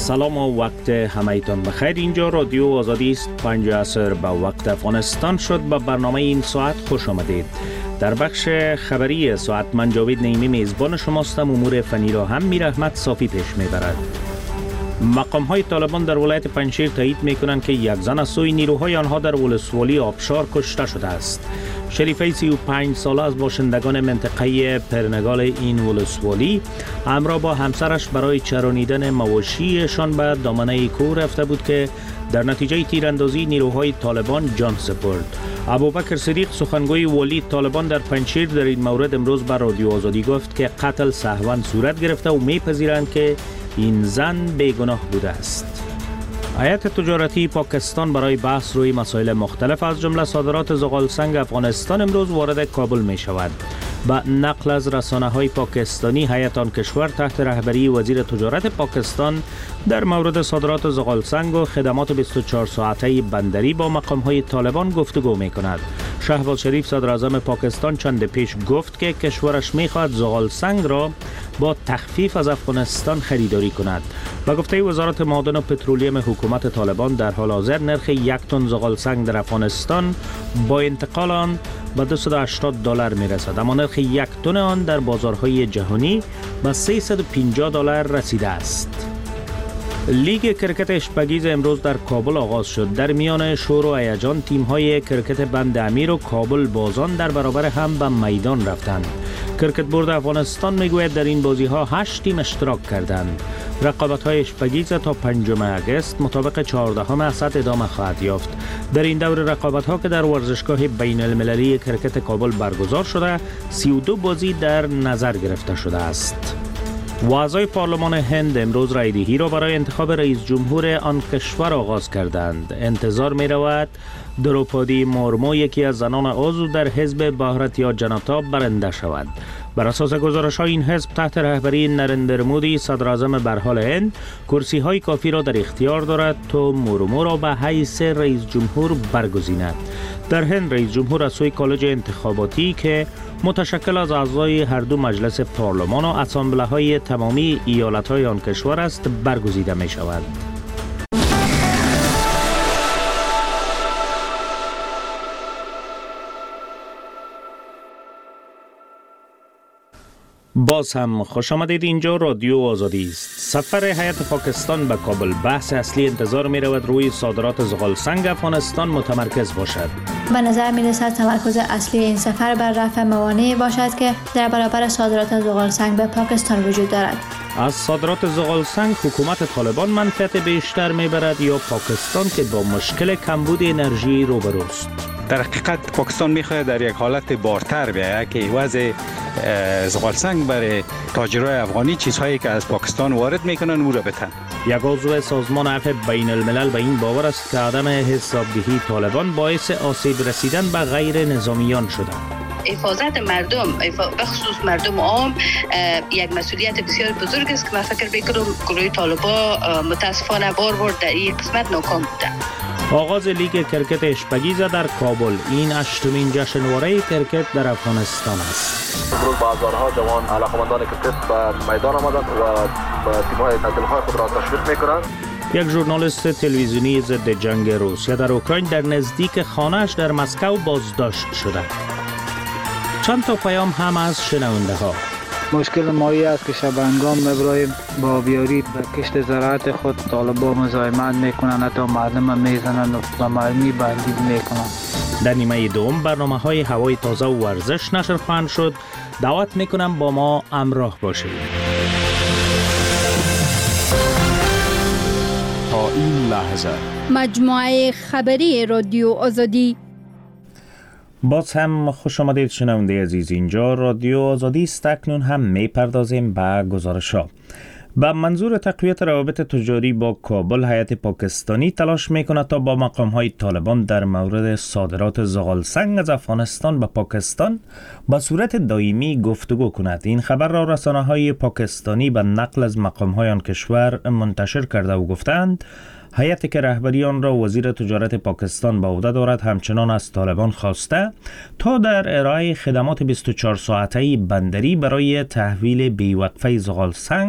سلام و وقت همایتان بخیر. اینجا رادیو آزادی است. 5 عصر به وقت افغانستان شد. به برنامه این ساعت خوش آمدید. در بخش خبری ساعت من جاوید نعیمی میزبان شماستم. امور فنی را هم میر احمد صافی پیش میبرد. مقام های طالبان در ولایت پنجشیر تایید میکنند که یک زن از سوی نیروهای آنها در ولسوالی آبشار کشته شده است. شریفه 35 ساله از باشندگان منطقه پرنگال این ولسوالی همراه با همسرش برای چرانیدن مواشیشان به دامنه کوه رفته بود که در نتیجه تیراندازی نیروهای طالبان جان سپرد. ابوبکر صدیق سخنگوی والی طالبان در پنجشیر در این مورد امروز به رادیو آزادی گفت که قتل سهوا صورت گرفته و میپذیرند که این زن بیگناه بوده است. هیئت تجارتی پاکستان برای بحث روی مسائل مختلف از جمله صادرات زغالسنگ افغانستان امروز وارد کابل می شود. با نقل از رسانه‌های پاکستانی، هیئت آن کشور تحت رهبری وزیر تجارت پاکستان در مورد صادرات زغالسنگ و خدمات 24 ساعته بندری با مقام‌های طالبان گفتگو می‌کند. شهباز شریف صدر اعظم پاکستان چند پیش گفت که کشورش می‌خواهد زغالسنگ را با تخفیف از افغانستان خریداری کند. با گفته وزارت معادن و پترولیم حکومت طالبان در حال حاضر نرخ 1 تن زغالسنگ در افغانستان با انتقال آن به $280 میرسد، اما نرخ 1 تن آن در بازارهای جهانی به $350 رسیده است. لیگ کرکت اشپگیز امروز در کابل آغاز شد. در میان شور و هیجان تیم‌های کرکت بند امیر و کابل بازان در برابر هم به میدان رفتند. کرکت بورد افغانستان میگوید در این بازی‌ها 8 تیم اشتراک کردند. رقابت‌های اشپگیز تا 5 آگوست مطابق 14 اسد ادامه خواهد یافت. در این دور رقابت‌ها که در ورزشگاه بین‌المللی کرکت کابل برگزار شده، 32 بازی در نظر گرفته شده است. اعضای پارلمان هند امروز رایدهی را برای انتخاب رئیس جمهور آن کشور آغاز کردند. انتظار می رود دروپادی مورمو، یکی از زنان عضو در حزب بھارتیا جنتا، برنده شود. بر اساس گزارش‌ها این حزب تحت رهبری نریندر مودی صدر اعظم برحال هند کرسی های کافی را در اختیار دارد تا مورمو را به حیث رئیس جمهور برگزیند. در هند رئیس جمهور از سوی کالج انتخاباتی که متشکل از اعضای هر دو مجلس پارلمان و اسامبله های تمامی ایالت های آن کشور است برگزیده می شود. باز هم خوش آمدید. اینجا رادیو آزادی است. سفر هیئت پاکستان به کابل، بحث اصلی انتظار می رود روی صادرات زغالسنگ افغانستان متمرکز باشد. به نظر می رسد تمرکز اصلی این سفر بر رفع موانعی باشد که در برابر صادرات زغالسنگ به پاکستان وجود دارد. از صادرات زغالسنگ حکومت طالبان منفعت بیشتر می برد یا پاکستان که با مشکل کمبود انرژی روبروست؟ در حقیقت پاکستان میخواهد در یک حالت بارتر بیاید که وضع زغالسنگ برای تاجرای افغانی چیزهایی که از پاکستان وارد میکنن او را بتن. یک عضو سازمان عفو بین الملل به این باور است که عدم حسابدهی طالبان باعث آسیب رسیدن به غیر نظامیان شده. حفاظت مردم به خصوص مردم عام یک مسئولیت بسیار بزرگ است که من فکر میکنم گروه طالبان متاسفانه بار در این قسمت ناکام بوده. آغاز لیگ کرکت اشپگیز در کابل، این 8مین جشنواره کرکت در افغانستان است. امروز بازارها جوان علاقمندان کرکت به میدان آمدند و تیم‌های دلخواه خود را تشویق می‌کنند. یک ژورنالیست تلویزیونی ضد جنگ روسیه در اوکراین در نزدیک خانه‌اش در مسکو بازداشت شده. چند تا پیام هم از شنونده ها. مشکل مایی است که شبانگام ابراهیم با بیاری به کشت زراعت خود طالبان مزاحمت میکنند، حتی مردم میزنند و مرمی بندید میکنند. در نیمه دوم برنامه‌های هوای تازه و ورزش نشر خواهند شد. دعوت میکنم با ما همراه باشید. تا این لحظه مجموعه خبری رادیو آزادی. باز هم خوش آمدید شنونده عزیز. اینجا رادیو آزادی است. اکنون هم میپردازیم به گزارش‌ها. به منظور تقویت روابط تجاری با کابل، هیئت پاکستانی تلاش میکند تا با مقام‌های طالبان در مورد صادرات زغالسنگ از افغانستان به پاکستان به صورت دائمی گفتگو کند. این خبر را رسانه‌های پاکستانی به نقل از مقام‌های آن کشور منتشر کرده و گفتند هیئتی که رهبری آن را وزیر تجارت پاکستان به عهده دارد همچنان از طالبان خواسته تا در ارائه خدمات 24 ساعته بندری برای تحویل بیوقفه زغالسنگ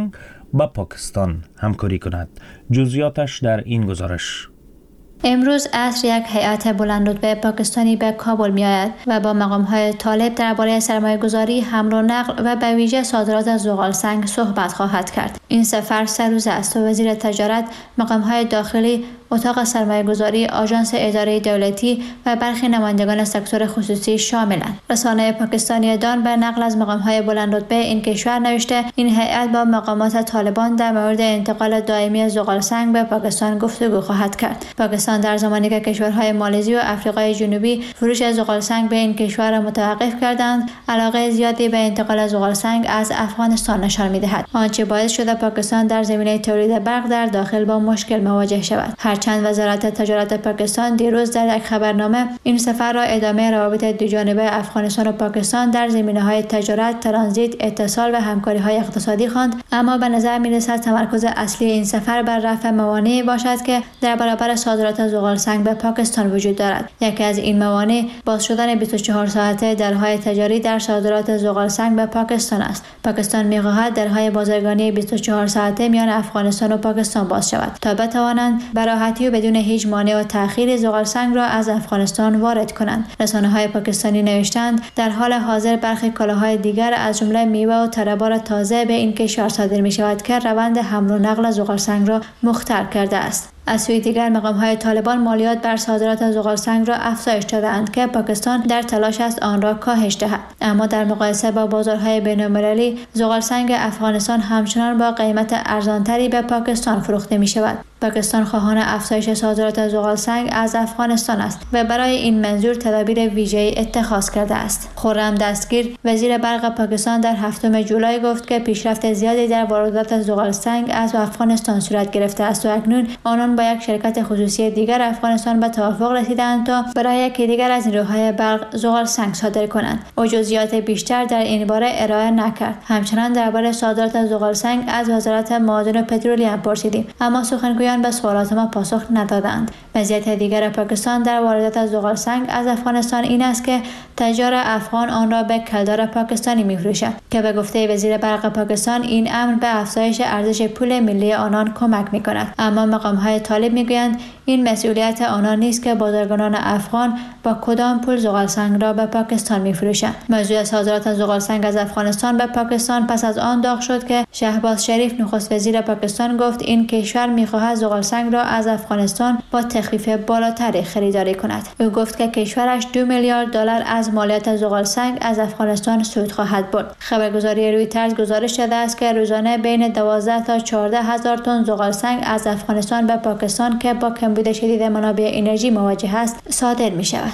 با پاکستان همکاری کند. جزئیاتش در این گزارش. امروز عصر یک هیئت بلندرتبه پاکستانی به کابل می آید و با مقام‌های طالب درباره سرمایه‌گذاری، حمل و نقل و به ویژه صادرات زغال سنگ صحبت خواهد کرد. این سفر 3 روزه است و وزیر تجارت، مقام‌های داخلی، اتاق سرمایه‌گذاری، آژانس اداره دولتی و برخی نمایندگان سکتور خصوصی شاملند. رسانه پاکستانی دان به نقل از مقام‌های بلندرتبه این کشور نوشته این هیئت با مقامات طالبان در مورد انتقال دائمی زغال سنگ به پاکستان گفتگو خواهد کرد. پاکستان در زمانی که کشورهای مالزی و آفریقای جنوبی فروش زغال سنگ به این کشور را متوقف کردند، علاقه زیادی به انتقال زغال سنگ از افغانستان نشان می‌دهد، آنچه باعث شده پاکستان در زمینه تولید برق در داخل با مشکل مواجه شود. هرچند وزارت تجارت پاکستان دیروز در یک خبرنامه این سفر را ادامه روابط دوجانبه افغانستان و پاکستان در زمینه‌های تجارت، ترانزیت، اتصال و همکاری‌های اقتصادی خواند، اما به نظر می‌رسد تمرکز اصلی این سفر بر رفع موانعی باشد که در برابر صادرات زغال سنگ به پاکستان وجود دارد. یکی از این موانع باز شدن 24 ساعته درهای تجاری در صادرات زغال سنگ به پاکستان است. پاکستان می‌خواهد درهای بازرگانی 24 ساعته میان افغانستان و پاکستان باز شود تا بتوانند به راحتی و بدون هیچ مانع و تأخیر زغال سنگ را از افغانستان وارد کنند. رسانه‌های پاکستانی نوشتند در حال حاضر برخی کالاهای دیگر از جمله میوه و تره‌بار تازه به این کشور صادر می‌شود که روند حمل و نقل زغال سنگ را مختل کرده است. از سوی دیگر مقام‌های طالبان مالیات بر صادرات زغال سنگ را افزایش داده‌اند که پاکستان در تلاش است آن را کاهش دهد، اما در مقایسه با بازارهای بین‌المللی زغال سنگ افغانستان همچنان با قیمت ارزانتری به پاکستان فروخته می‌شود. پاکستان خواهان افزایش صادرات زغال سنگ از افغانستان است و برای این منظور تدابیر ویژه‌ای اتخاذ کرده است. خرم دستگیر وزیر برق پاکستان در 7 جولای گفت که پیشرفت زیادی در واردات زغال سنگ از افغانستان صورت گرفته است و اکنون آنان با یک شرکت خصوصی دیگر افغانستان به توافق رسیدند تا برای یکی دیگر از نیروهای برق زغال سنگ صادر کنند. او جزئیات بیشتر در این باره ارائه نکرد. همچنان درباره صادرات زغال سنگ از وزارت معادن و پترولیم پرسیدیم، اما سخنگویان به سوالات ما پاسخ ندادند. وضعیت دیگر پاکستان در واردات زغال سنگ از افغانستان این است که تجار افغان آن را به کلدار پاکستانی می‌فروشند که به گفته وزیر برق پاکستان این امر به افزایش ارزش پول ملی آنان کمک می‌کند، اما مقام‌های طالب می‌گویند این مسئولیت آنان نیست که بازرگانان افغان با کدام پول زغال سنگ را به پاکستان می‌فروشند. موضوع صادرات زغال سنگ از افغانستان به پاکستان پس از آن داغ شد که شهباز شریف نخست وزیر پاکستان گفت این کشور می‌خواهد زغال سنگ را از افغانستان با تخفیف بالاتری خریداری کند. او گفت که کشورش 2 میلیارد دلار از مالیات زغال سنگ از افغانستان سود خواهد برد. خبرگزاری رویترز گزارش داده است که روزانه بین 12 تا 14 هزار تن زغال سنگ از افغانستان به پاکستان که با کمبود شدید منابع انرژی مواجه است صادر می شود.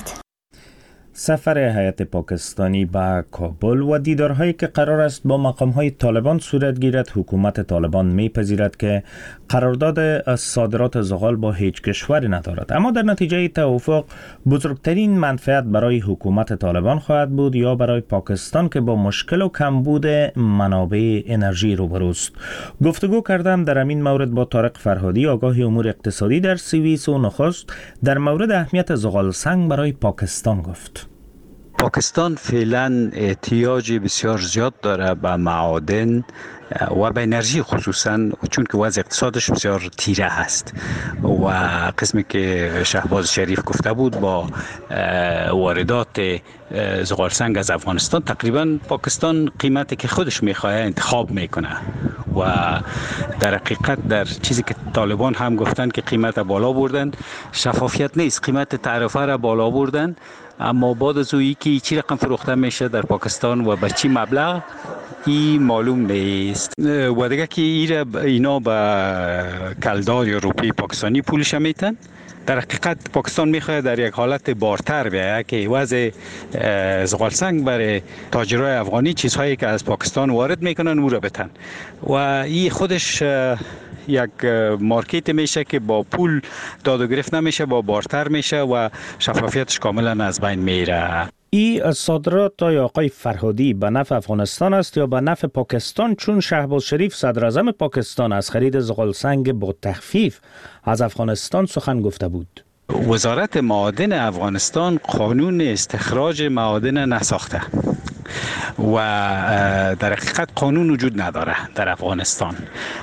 سفر هیئت پاکستانی به کابل و دیدارهایی که قرار است با مقام‌های طالبان صورت گیرد، حکومت طالبان می‌پذیرد که قرارداد صادرات زغال با هیچ کشوری ندارد، اما در نتیجه توافق بزرگترین منفعت برای حکومت طالبان خواهد بود یا برای پاکستان که با مشکل و کمبود منابع انرژی روبروست. گفتگو کردم در این مورد با طارق فرهادی، آگاه امور اقتصادی در سوئیس و نخست در مورد اهمیت زغال سنگ برای پاکستان گفت. پاکستان فعلا احتیاج بسیار زیاد داره به معادن و به انرژی، خصوصا چون که وضع اقتصادش بسیار تیره هست و قسمی که شهباز شریف گفته بود با واردات زغال سنگ از افغانستان تقریبا پاکستان قیمتی که خودش میخواه انتخاب میکنه و در حقیقت در چیزی که طالبان هم گفتن که قیمت بالا بردن، شفافیت نیست، قیمت تعرفه را بالا بردن، اما بعد از اویی که چی رقم فروخته میشه در پاکستان و به چی مبلغ این معلوم نیست و دیگه که اینا به کلدار یا روپی پاکستانی پولش میتن. در حقیقت پاکستان میخواد در یک حالت بارتر بیاید که وضع زغال سنگ برای تاجرای افغانی چیزهایی که از پاکستان وارد میکنن او را بتن و این خودش یک مارکت میشه که با پول داد و گرفت نمیشه، با بارتر میشه و شفافیتش کاملا از بین میره. این صادرات یا آقای فرهادی به نفع افغانستان است یا به نفع پاکستان؟ چون شهباز شریف صدر اعظم پاکستان از خرید زغال سنگ با تخفیف از افغانستان سخن گفته بود. وزارت معادن افغانستان قانون استخراج معادن نساخته و در حقیقت قانون وجود نداره در افغانستان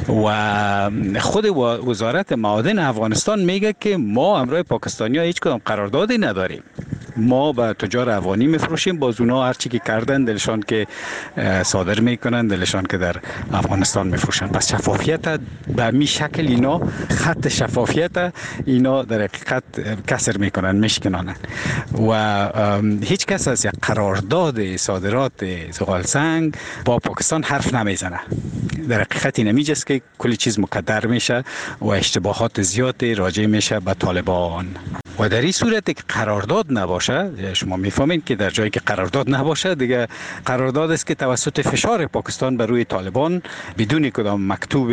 و خود وزارت معادن افغانستان میگه که ما همراه پاکستانی ها هیچ کدام قراردادی نداریم. ما به تجار افغانی میفروشیم، باز اونا هر چی که کردن دلشان که صادر میکنن، دلشان که در افغانستان میفروشن. پس شفافیت به همین شکل اینا خط شفافیت اینا در حقیقت کسر میکنن، میشکنن و هیچ کس از یک قرارداد صادرات زغال سنگ با پاکستان حرف نمیزنه. در حقیقت این نمیجاست که کلی چیز مقدر میشه و اشتباهات زیادی راجع میشه به طالبان. و در این صورت که قرارداد نباشه، شما میفهمید که در جایی که قرارداد نباشه دیگه قرارداد است که توسط فشار پاکستان بر روی طالبان بدون کدام مکتوب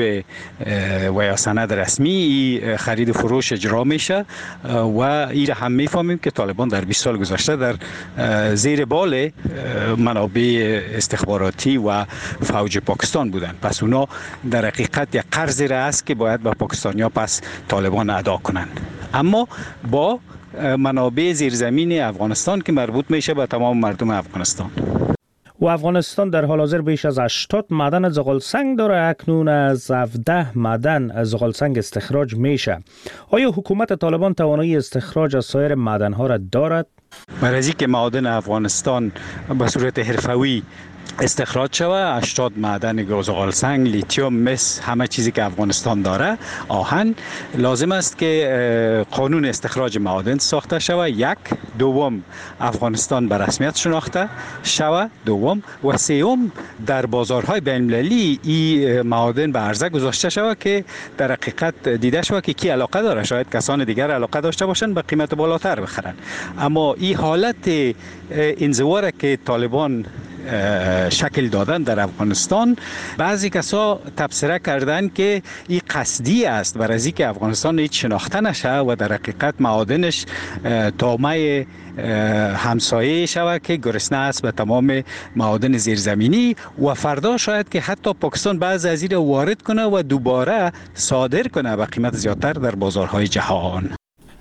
و یا سند رسمی خرید و فروش اجرا میشه و این هم میفهمیم که طالبان در 20 سال گذشته در زیر بال منابع استخباراتی و فوج پاکستان بودن. پس اونا در حقیقت یک قرضی را است که باید به پاکستانیا پس طالبان ادا کنند، اما با منابع زیرزمین افغانستان که مربوط میشه به تمام مردم افغانستان. و افغانستان در حال حاضر بیش از 80 معدن زغال سنگ داره. اکنون از 17 معدن زغال سنگ استخراج میشه. آیا حکومت طالبان توانایی استخراج از سایر معدن ها را دارد؟ برای اینکه معادن افغانستان به صورت حرفه‌ای استخراج شوه، 80 معدن زغال سنگ، لیتیوم، مس، همه چیزی که افغانستان داره، آهن، لازم است که قانون استخراج معادن ساخته شوه. یک، دوم افغانستان به رسمیت شناخته شوه، دوم و سوم در بازارهای بین المللی این معادن به عرضه گذاشته شوه که در حقیقت دیده شوه که کی علاقه داره. شاید کسان دیگر علاقه داشته باشن به قیمت بالاتر بخرن. اما این حالت انزوا که طالبان شکل دادن در افغانستان، بعضی کسا تبصره کردن که این قصدی است برای از اینکه افغانستان هیچ شناخته نشه و در حقیقت معادنش طامع همسایه شود که گرسنه است به تمام معادن زیرزمینی و فردا شاید که حتی پاکستان بعض از این وارد کنه و دوباره صادر کنه به قیمت زیادتر در بازارهای جهان.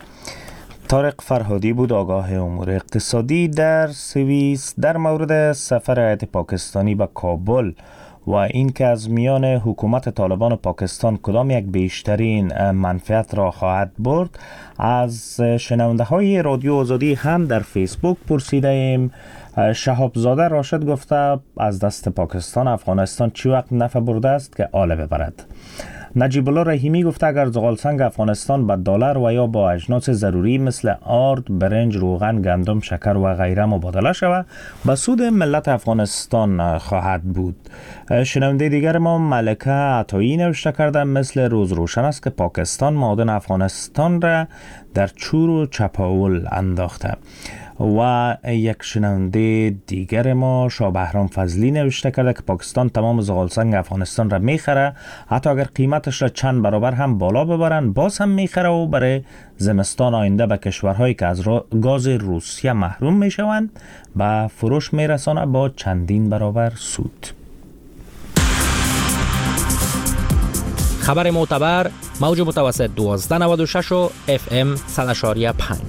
طارق فرهادی بود، آگاه امور اقتصادی در سوئیس، در مورد سفر هیئت پاکستانی به کابل و این که از میان حکومت طالبان و پاکستان کدام یک بیشترین منفعت را خواهد برد. از شنونده های رادیو آزادی هم در فیسبوک پرسیده ایم. شهابزاده راشد گفته از دست پاکستان افغانستان چی وقت نفع برده است که آله ببرد. نجیب الله رحیمی گفته اگر زغال سنگ افغانستان با دلار و یا با اجناس ضروری مثل آرد، برنج، روغن، گندم، شکر و غیره مبادله شود به سود ملت افغانستان خواهد بود. شنونده دیگر ما ملکه عطایی نوشته کرده مثل روز روشن است که پاکستان معادن افغانستان را در چور و چپاول انداخته. و یک شنونده دیگر ما شاه بهرام فضلی نوشته کرده که پاکستان تمام زغال سنگ افغانستان را میخره، حتی اگر قیمتش را چند برابر هم بالا ببرن باز هم میخره و برای زمستان آینده به کشورهایی که از گاز روسیه محروم میشوند به فروش میرسانه با چندین برابر سود. خبر معتبر، موج متوسط 1296 و FM 100.5.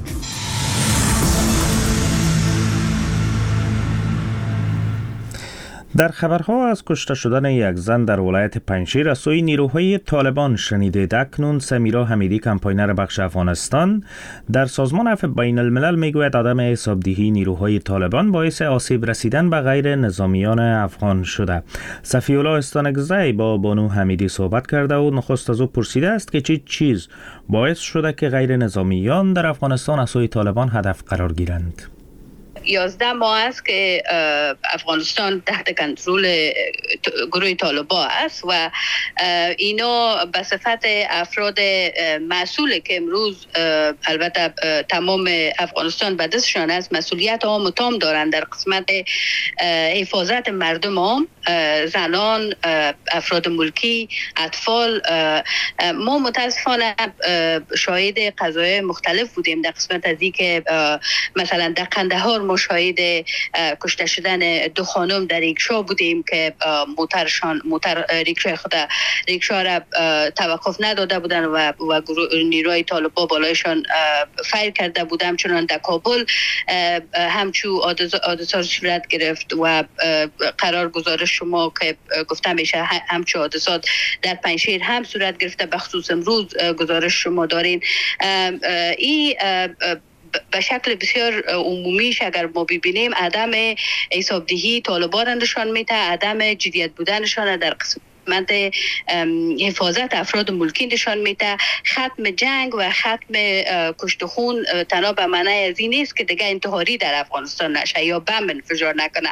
در خبرها از کشته شدن یک زن در ولایت پنجشیر از سوی نیروهای طالبان شنیدید. اکنون سمیرا حمیدی، کمپاینر بخش افغانستان در سازمان عفو بین الملل میگوید عدم حسابدهی نیروهای طالبان باعث آسیب رسیدن به غیر نظامیان افغان شده. صفی الله استانکزی با بانو حمیدی صحبت کرده و نخست از او پرسیده است که چه چیز باعث شده که غیر نظامیان در افغانستان از سوی طالبان هدف قرار گیرند. 11 ماه است که افغانستان تحت کنترل گروه طالبان است و اینا به صفت افراد مسئول که امروز البته تمام افغانستان به دستشان است، مسئولیت عام و تام دارند در قسمت حفاظت مردم عام، زنان، افراد ملکی، اطفال. ما متاسفانه شاهد قضایای مختلف بودیم در قسمت از این که مثلا در قندهار ما شاهد کشته شدن 2 خانم در ریکشا بودیم که موتر ریکشا را توقف نداده بودن و نیروی طالبان بالایشان فایر کرده بودم. چنان در کابل همچو حادثه صورت گرفت و قرار گزارش شما که گفتم میشه همچو حادثات در پنجشیر هم صورت گرفته، به خصوص امروز گزارش شما دارین. این به شکل بسیار عمومیش اگر ما ببینیم عدم حسابدهی طالبان نشان میده، عدم جدیت بودنشان در قسمت حفاظت افراد ملکی نشان میده. ختم جنگ و ختم کشت خون تنها به معنی از این نیست که دیگه انتحاری در افغانستان نشه یا بم انفجار نکنه.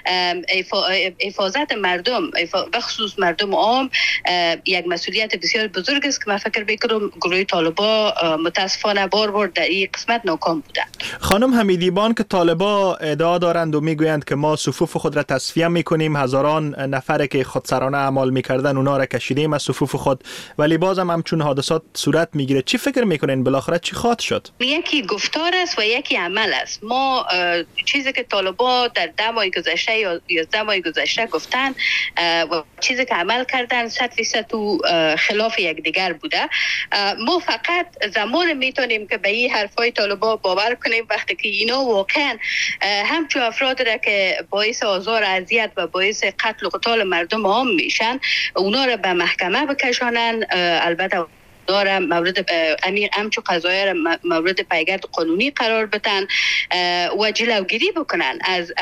حفاظت مردم بخصوص مردم عام یک مسئولیت بسیار بزرگ است که من فکر میکنم گروه طالبان متاسفانه بار در این قسمت ناکام بودند. خانم حمیدیبان که طالبان ادعا دارند و میگویند که ما صفوف خود را تصفیه میکنیم، هزاران نفر که خودسرانه اعمال کردن اونا را کشیدیم از صفوف خود، ولی بازم همچون حادثات صورت میگیره. چی فکر میکنین بالاخره چی خواهد شد؟ یکی گفتار است و یکی عمل است. ما چیزی که طالبان در 10 ماه گذشته یا 11 ماه گذشته گفتن و چیزی که عمل کردن 100% تو خلاف یکدیگر بوده. ما فقط زمان میتونیم که به این حرفای طالبان باور کنیم وقتی که اینا واقعا همچون افراد را که باعث آزار و اذیت و باعث قتل و قتال مردم عام میشن اونا را به محکمه بکشانن. البته دارم مورد همچو قضایه را مورد پیگرد قانونی قرار بدن و جلوگیری بکنن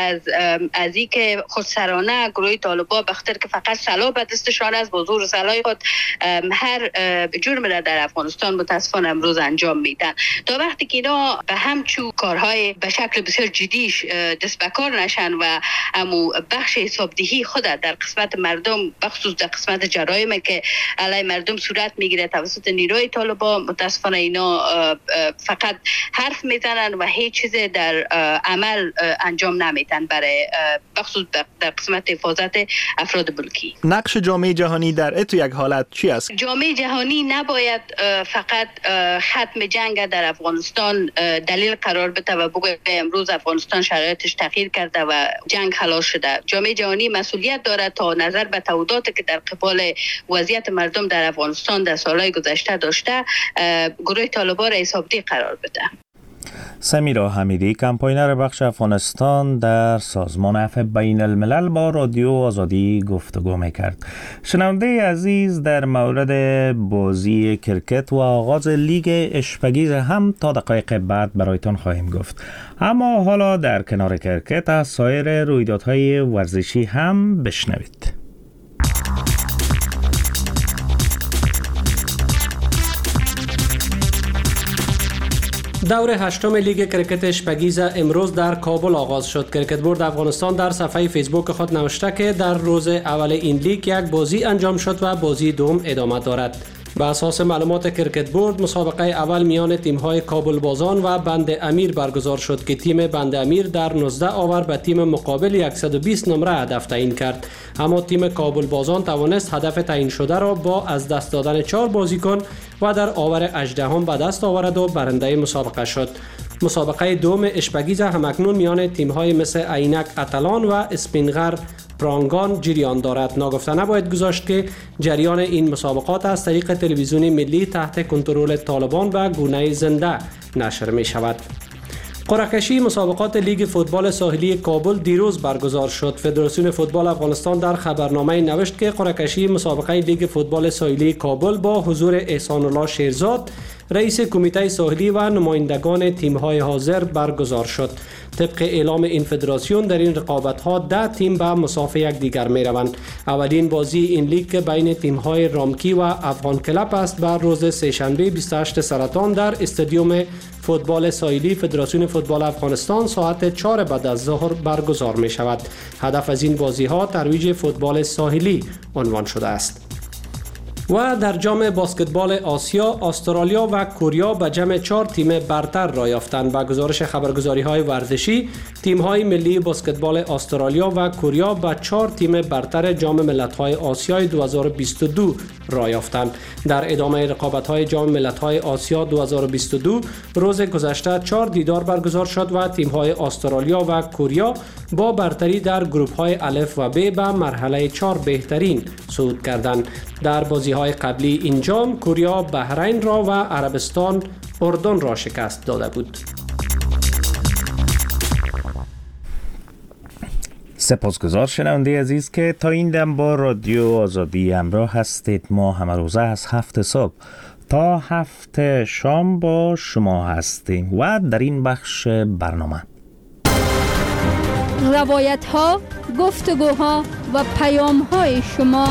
از این که خودسرانه گروه طالبان بخاطر که فقط سلاح به دستشان است با زور سلاح خود هر جرم را در افغانستان متاسفانه امروز انجام میدن. تا وقتی که اینا به همچو کارهای به شکل بسیار جدیش دست به کار نشن و امو بخش حسابدهی خود در قسمت مردم بخصوص در قسمت جرایم که علیه مردم صورت میگیره توسط نیروی طالبان، متاسفانه اینا فقط حرف میزنن و هیچ چیز در عمل انجام نمیدن برای بخصوص در قسمت حفاظت افراد ملکی. نقش جامعه جهانی در اتو یک حالت چی است؟ جامعه جهانی نباید فقط ختم جنگ در افغانستان دلیل قرار بده و بگه امروز افغانستان شرایطش تغییر کرده و جنگ خلاص شده. جامعه جهانی مسئولیت دارد تا نظر به تعهداتی که در قبال وضعیت مردم در افغانستان در سالهای گذشته داشته گروه طالبان را حسابدهی قرار بده. سمیرا حمیدی، کمپاینر بخش افغانستان در سازمان عفو بین الملل با رادیو آزادی گفتگو میکرد. شنونده عزیز، در مورد بازی کرکت و آغاز لیگ اشپگیز هم تا دقایق بعد برایتان خواهیم گفت. اما حالا در کنار کرکت از سایر رویدادهای ورزشی هم بشنوید. دور هشتم لیگ کرکت اشپگیز امروز در کابل آغاز شد. کرکت بورد افغانستان در صفحه فیسبوک خود نوشته که در روز اول این لیگ یک بازی انجام شد و بازی دوم ادامه دارد. بر اساس معلومات کرکت بورد مسابقه اول میان تیم‌های کابل بازان و بند امیر برگزار شد که تیم بند امیر در 19 آور به تیم مقابل 120 نمره هدف تعیین کرد، اما تیم کابل بازان توانست هدف تعیین شده را با از دست دادن 4 بازیکن و در آور 18 به دست آورد و برنده مسابقه شد. مسابقه دوم اشپگیز همکنون میان تیم‌های مثل عینک اتلان و اسپینغر پرانگان جریان دارد. ناگفته نباید گذاشت که جریان این مسابقات از طریق تلویزیون ملی تحت کنترل طالبان به گونه زنده نشر می شود. قرعه کشی مسابقات لیگ فوتبال ساحلی کابل دیروز برگزار شد. فدراسیون فوتبال افغانستان در خبرنامه نوشت که قرعه کشی مسابقه لیگ فوتبال ساحلی کابل با حضور احسان الله شیرزاد، رئیس کمیته ساحلی و نمایندگان تیم‌های حاضر برگزار شد. طبق اعلام این فدراسیون در این رقابت‌ها 10 تیم به مسافه یکدیگر می‌روند. اولین بازی این لیگ بین تیم‌های رامکی و افغان کلب است بر روز سه‌شنبه 28 سرطان در استادیوم فوتبال ساحلی فدراسیون فوتبال افغانستان ساعت 4 بعد از ظهر برگزار می‌شود. هدف از این بازی‌ها ترویج فوتبال ساحلی عنوان شده است. و در جام بسکتبال آسیا استرالیا و کره به جمع 4 تیم برتر را یافتند. با گزارش خبرگزاری‌های ورزشی، تیم‌های ملی بسکتبال استرالیا و کره به 4 تیم برتر جام ملت‌های آسیای 2022 را یافتند. در ادامه رقابت‌های جام ملت‌های آسیا 2022 روز گذشته 4 دیدار برگزار شد و تیم‌های استرالیا و کره با برتری در گروه‌های الف و ب به مرحله 4 بهترین صعود کردند. در بازی‌های قبلی این جام کره بحرین را و عربستان اردن را شکست داده بود. سپاسگزار شنونده عزیز که تا این دم با رادیو آزادی همراه هستید. ما همه روزه از 7 صبح تا 7 شام با شما هستیم و در این بخش برنامه روایت ها، گفتگوها و پیام های شما.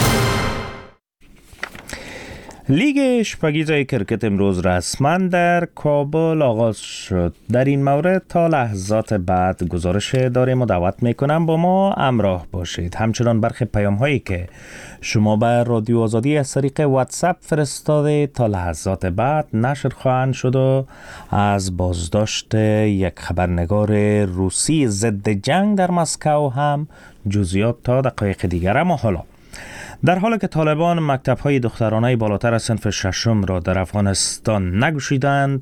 لیگ اشپگیزای کرکت امروز رسما در کابل آغاز شد. در این مورد تا لحظات بعد گزارش داریم و دعوت میکنم با ما همراه باشید. همچنان برخی پیام هایی که شما به رادیو آزادی از طریق واتساپ فرستاده تا لحظات بعد نشر خواهند شد و از بازداشت یک خبرنگار روسی ضد جنگ در مسکو هم جزئیات تا دقایق دیگر. اما حالا در حالی که طالبان مکتب‌های دخترانه بالاتر از صنف ششم را در افغانستان نگشودند،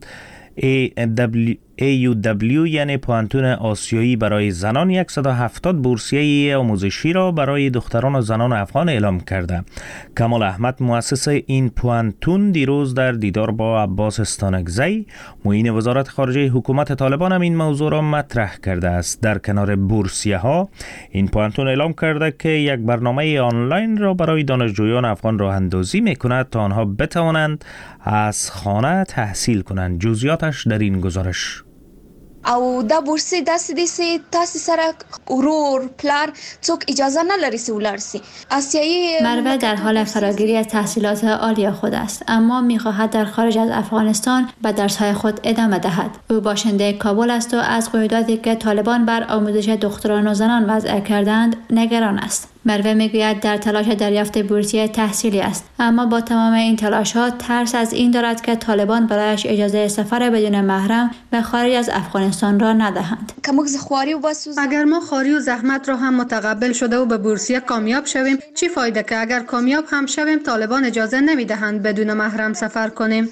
AUW یعنی پوانتون آسیایی برای زنان 170 بورسیه آموزشی را برای دختران و زنان افغان اعلام کرده. کمال احمد مؤسس این پوانتون دیروز در دیدار با عباس استانکزی معین وزارت خارجه حکومت طالبان هم این موضوع را مطرح کرده است. در کنار بورسیه ها این پوانتون اعلام کرده که یک برنامه آنلاین را برای دانشجویان افغان راه اندازی میکند تا آنها بتوانند از خانه تحصیل کنند. جزئیاتش در این گزارش. او دا بورسي داسې دي چې تاسې سره ورور پلار څوک اجازه نه لري چې ولاړ سي. آسیایی مروه در حال فراگیری از تحصیلات عالی خود است، اما می‌خواهد در خارج از افغانستان به درس‌های خود ادامه دهد. او باشنده کابل است و از قیوداتی که طالبان بر آموزش دختران و زنان وضع کردند نگران است. مروه میگوید در تلاش دریافت بورسیه تحصیلی است، اما با تمام این تلاش‌ها ترس از این دارد که طالبان برایش اجازه سفر بدون محرم به خارج از افغانستان را ندهند. اگر ما خواری و زحمت را هم متقبل شده و به بورسیه کامیاب شویم، چی فایده که اگر کامیاب هم شویم طالبان اجازه نمیدهند بدون محرم سفر کنیم؟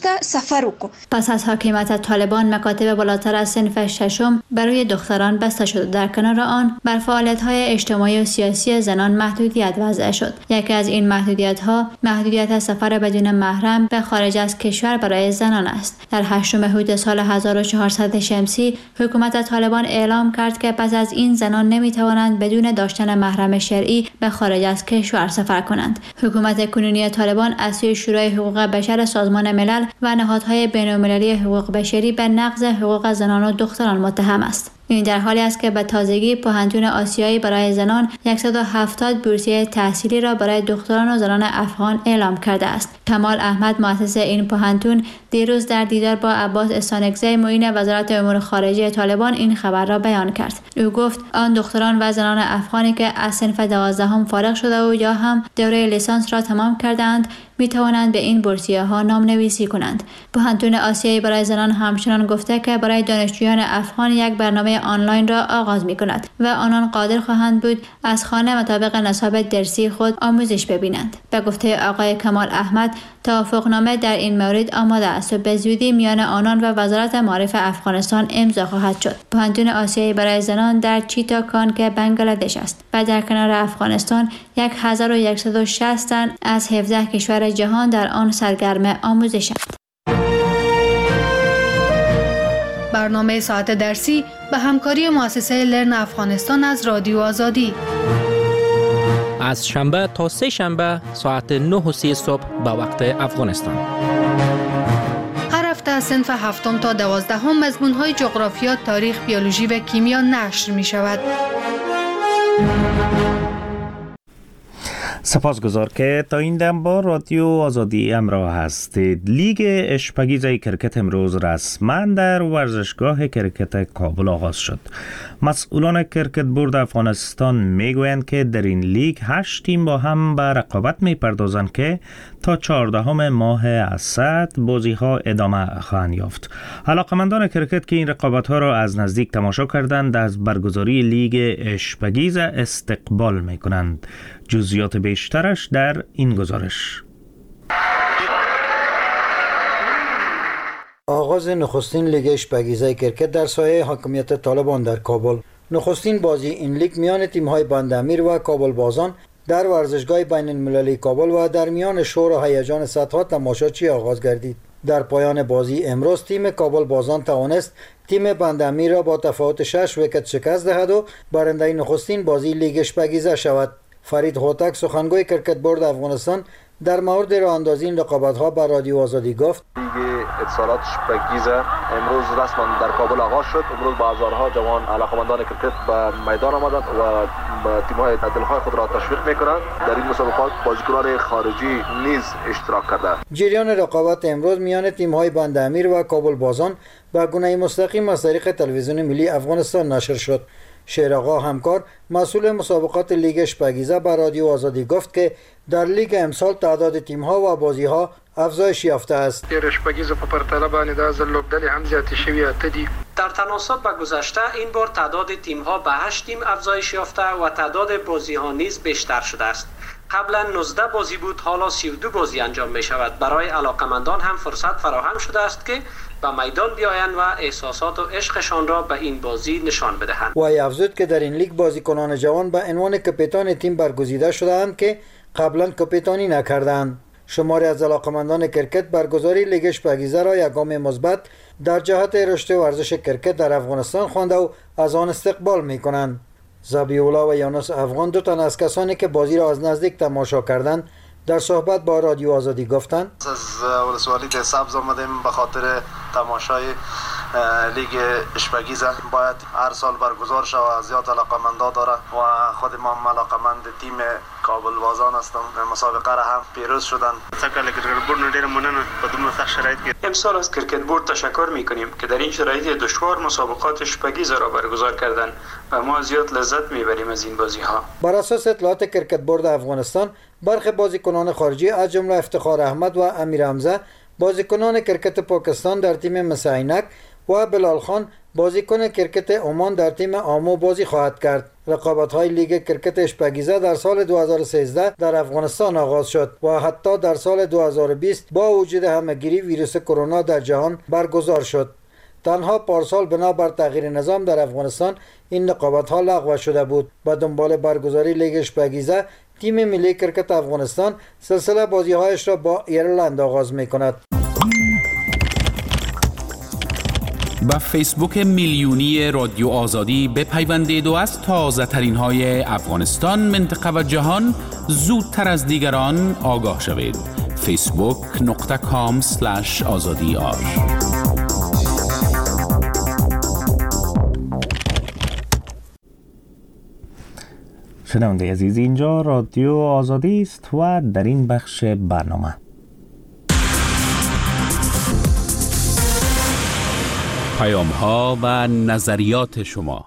پس از حاکمیت طالبان مکاتب بالاتر از صنف ششم برای دختران بسته شد. در کنار آن بر فعالیت‌های اجتماعی و سیاسی زنان محدودیت وضع شد. یکی از این محدودیت‌ها محدودیت سفر بدون محرم به خارج از کشور برای زنان است. در 8 مهر سال 1400 شمسی حکومت طالبان اعلام کرد که پس از این زنان نمی‌توانند بدون داشتن محرم شرعی به خارج از کشور سفر کنند. حکومت کنونی طالبان از سوی شورای حقوق بشر سازمان ملل و نهادهای بین‌المللی حقوق بشری به نقض حقوق زنان و دختران متهم است. این در حالی است که به تازگی پوهنتون آسیایی برای زنان 170 بورسیه تحصیلی را برای دختران و زنان افغان اعلام کرده است. کمال احمد مؤسس این پوهنتون دیروز در دیدار با عباس استانکزی معین وزارت امور خارجه طالبان این خبر را بیان کرد. او گفت آن دختران و زنان افغانی که از صنف 12 فارغ شده و یا هم دوره لیسانس را تمام کردند می توانند به این بورسیه ها نام نویسی کنند. پوهنتون آسیایی برای زنان همچنان گفته که برای دانشجویان افغان یک برنامه آنلاین را آغاز می کند و آنان قادر خواهند بود از خانه مطابق نصاب درسی خود آموزش ببینند. به گفته آقای کمال احمد توافقنامه در این مورد آماده است و به زودی میان آنان و وزارت معارف افغانستان امضا خواهد شد. پوهنتون آسیایی برای زنان در چیتاکان که بنگلادش است و در کنار افغانستان 1160 تن از 17 کشور جهان در آن سرگرم آموزشند. برنامه ساعت درسی به همکاری مؤسسه لرن افغانستان از رادیو آزادی از شنبه تا سه شنبه ساعت 9:30 صبح به وقت افغانستان. هر هفته از صنف 7 تا 12 مضمون‌های جغرافیا، تاریخ، بیولوژی و کیمیا نشر می شود. سپاسگزار که تا این دم با رادیو آزادی همراه هستید. لیگ اشپگیزه کرکت امروز رسما در ورزشگاه کرکت کابل آغاز شد. مسئولان کرکت بورد افغانستان میگویند که در این لیگ 8 تیم با هم به رقابت میپردازند که تا 14 ماه اسد بازی ها ادامه خواهند یافت. علاقمندان کرکت که این رقابت ها را از نزدیک تماشا کردند از برگزاری لیگ اشپگیزه استقبال میکنند. جزئیات بیشترش در این گزارش. آغاز نخستین لیگ اشپگیزه کرکت در سایه حاکمیت طالبان در کابل. نخستین بازی این لیگ میان تیم‌های بندامیر و کابل بازان در ورزشگاه بین المللی کابل و در میان شور و هیجان صدها تماشاچی آغاز گردید. در پایان بازی امروز تیم کابل بازان توانست تیم بندامیر را با تفاوت 6 ویکت شکست دهد و برنده نخستین بازی لیگ اشپگیزه شود. فرید هوتک سخنگوی کرکت بورد افغانستان در مورد راه اندازی این رقابت‌ها به رادیو آزادی گفت: لیگ اتصالات اشپگیزه امروز رسما در کابل آغاز شد. امروز با هزارها جوان علاقمندان کرکت به میدان آمدند و تیم‌های دلخواه خود را تشویق می‌کنند. در این مسابقات بازیکنان خارجی نیز اشتراک کردند. جریان رقابت امروز میان تیم‌های بندامیر و کابل بازان به گونه مستقیم از طریق تلویزیون ملی افغانستان نشر شد. شیرآقا همکار مسئول مسابقات لیگ اشپگیزه به رادیو آزادی گفت که در لیگ امسال تعداد تیم‌ها و بازی‌ها افزایش یافته است. اشپگیزه په پرتله باندې د ځل لوبډلې هم زیاتې شوې اته دي. در تناسب با گذشته این بار تعداد تیم‌ها به 8 تیم افزایش یافته و تعداد بازی‌ها نیز بیشتر شده است. قبلا 19 بازی بود، حالا 32 بازی انجام می شود. برای علاقمندان هم فرصت فراهم شده است که به میدان بیایند و احساسات و عشقشان را به این بازی نشان بدهند. و افزود که در این لیگ بازیکنان جوان به عنوان کاپیتان تیم برگزیده شده‌اند که قبلا کاپیتانی نکردند. شماری از علاقمندان کرکت برگزاری لیگ اشپگیزه را یک گام مثبت در جهت رشد ورزش کرکت در افغانستان خوانده و از آن استقبال می‌کنند. زبیولا و یونس افغان دو تن از کسانی که بازی را از نزدیک تماشا کردند در صحبت با رادیو آزادی گفتند: از ولسوالی ده سبز آمدیم به خاطر تماشای لیگ اشپگیزه. باید هر سال برگزار شود، زیاد علاقمندا داره و خود ما هم علاقمند تیم کابل بازان هستم. مسابقه را هم پیروز شدن. څنګه کرکټ بورډ ډېر مننه په دومره سخت شرایط کې. امسال از کرکت بورد تشکر میکنیم که در این شرایط دشوار مسابقات اشپگیزه را برگزار کردند و ما زیاد لذت میبریم از این بازی ها. بر اساس اطلاعات کرکت بورد افغانستان برخی بازیکنان خارجی از جمله افتخار احمد و امیر حمزه بازیکنان کرکت پاکستان در تیم مسعینک و بلال خان بازیکن کرکت عمان در تیم آمو بازی خواهد کرد. رقابت‌های لیگ کرکت اشپگیزه در سال 2013 در افغانستان آغاز شد و حتی در سال 2020 با وجود همه‌گیری ویروس کرونا در جهان برگزار شد. تنها پارسال بنابر تغییر نظام در افغانستان این رقابت‌ها لغو شده بود. با دنبال برگزاری لیگ اشپگیزه تیم ملی کرکت افغانستان سلسله بازی‌هایش را با ایرلند آغاز می‌کند. با فیسبوک میلیونی رادیو آزادی بپیوندید و از تازه ترین های افغانستان، منطقه و جهان زودتر از دیگران آگاه شوید. facebook.com/azadiar. شنونده عزیز، اینجا رادیو آزادی است و در این بخش برنامه پیام‌ها و نظریات شما.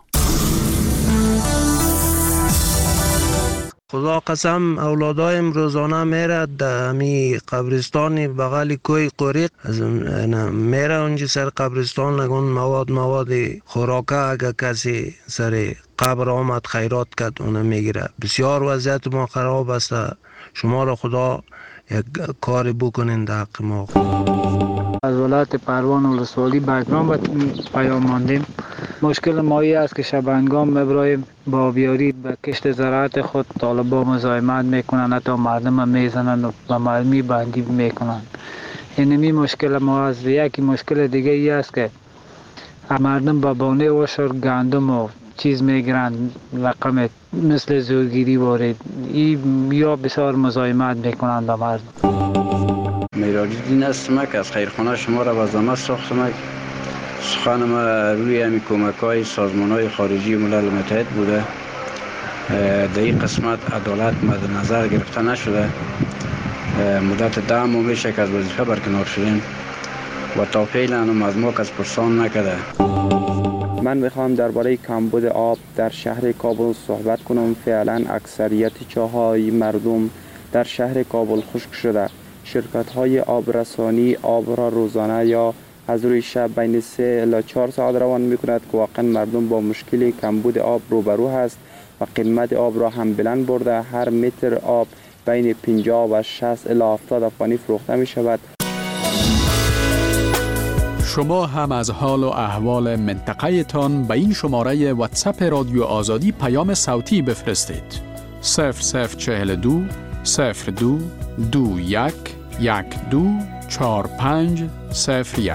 خدا قسم اولادایم روزانه میره دمی قبرستان بغل کوی قریق میره اونجا سر قبرستان نگون مواد خوراکه اگه کسی سر قبر آمد خیرات کرد اونه میگیره. بسیار وضعیت ما خراب است. شما را خدا یک کاری بکنین در حق ما. از ولایت پروان ولسوالی بگرام و پیام ماندیم. مشکل مایی است که شبنگام مبراهیم با آبیاری به کشت زراعت خود طالبا مزاحمت میکنن، حتی مردم میزنن و مرمی بندی میکنن. اینمی مشکل ما است. یکی مشکل دیگه ای است که مردم با بانه وشر گندم و چیز میگیرن، رقم مثل زورگیری وارد یا بسیار مزاحمت میکنن به مردم. میراج‌الدین هستم که از خیرخانه شما را وزامت ساختم. سخن ما روی همی کمک‌های سازمان‌های خارجی ملل متحد بوده در این قسمت عدالت مد نظر گرفته نشده. مدت 10 ماه میشه که از وظیفه برکنار شدیم و تا فعلا هم از ما کس پرسان نکرده. من میخوام درباره کمبود آب در شهر کابل صحبت کنم. فعلا اکثریت چاهای مردم در شهر کابل خشک شده. شرکت‌های آبرسانی آب را روزانه یا از روی شب بین 3 الی 4 ساعت روان میکند که واقعا مردم با مشکل کمبود آب روبرو هست و قیمت آب را هم بلند برده. هر متر آب بین 50 و 60 الی 70 افغانی فروخته می شود. شما هم از حال و احوال منطقه تان به این شماره واتساپ رادیو آزادی پیام صوتی بفرستید. 0042 02 21 12 45 01.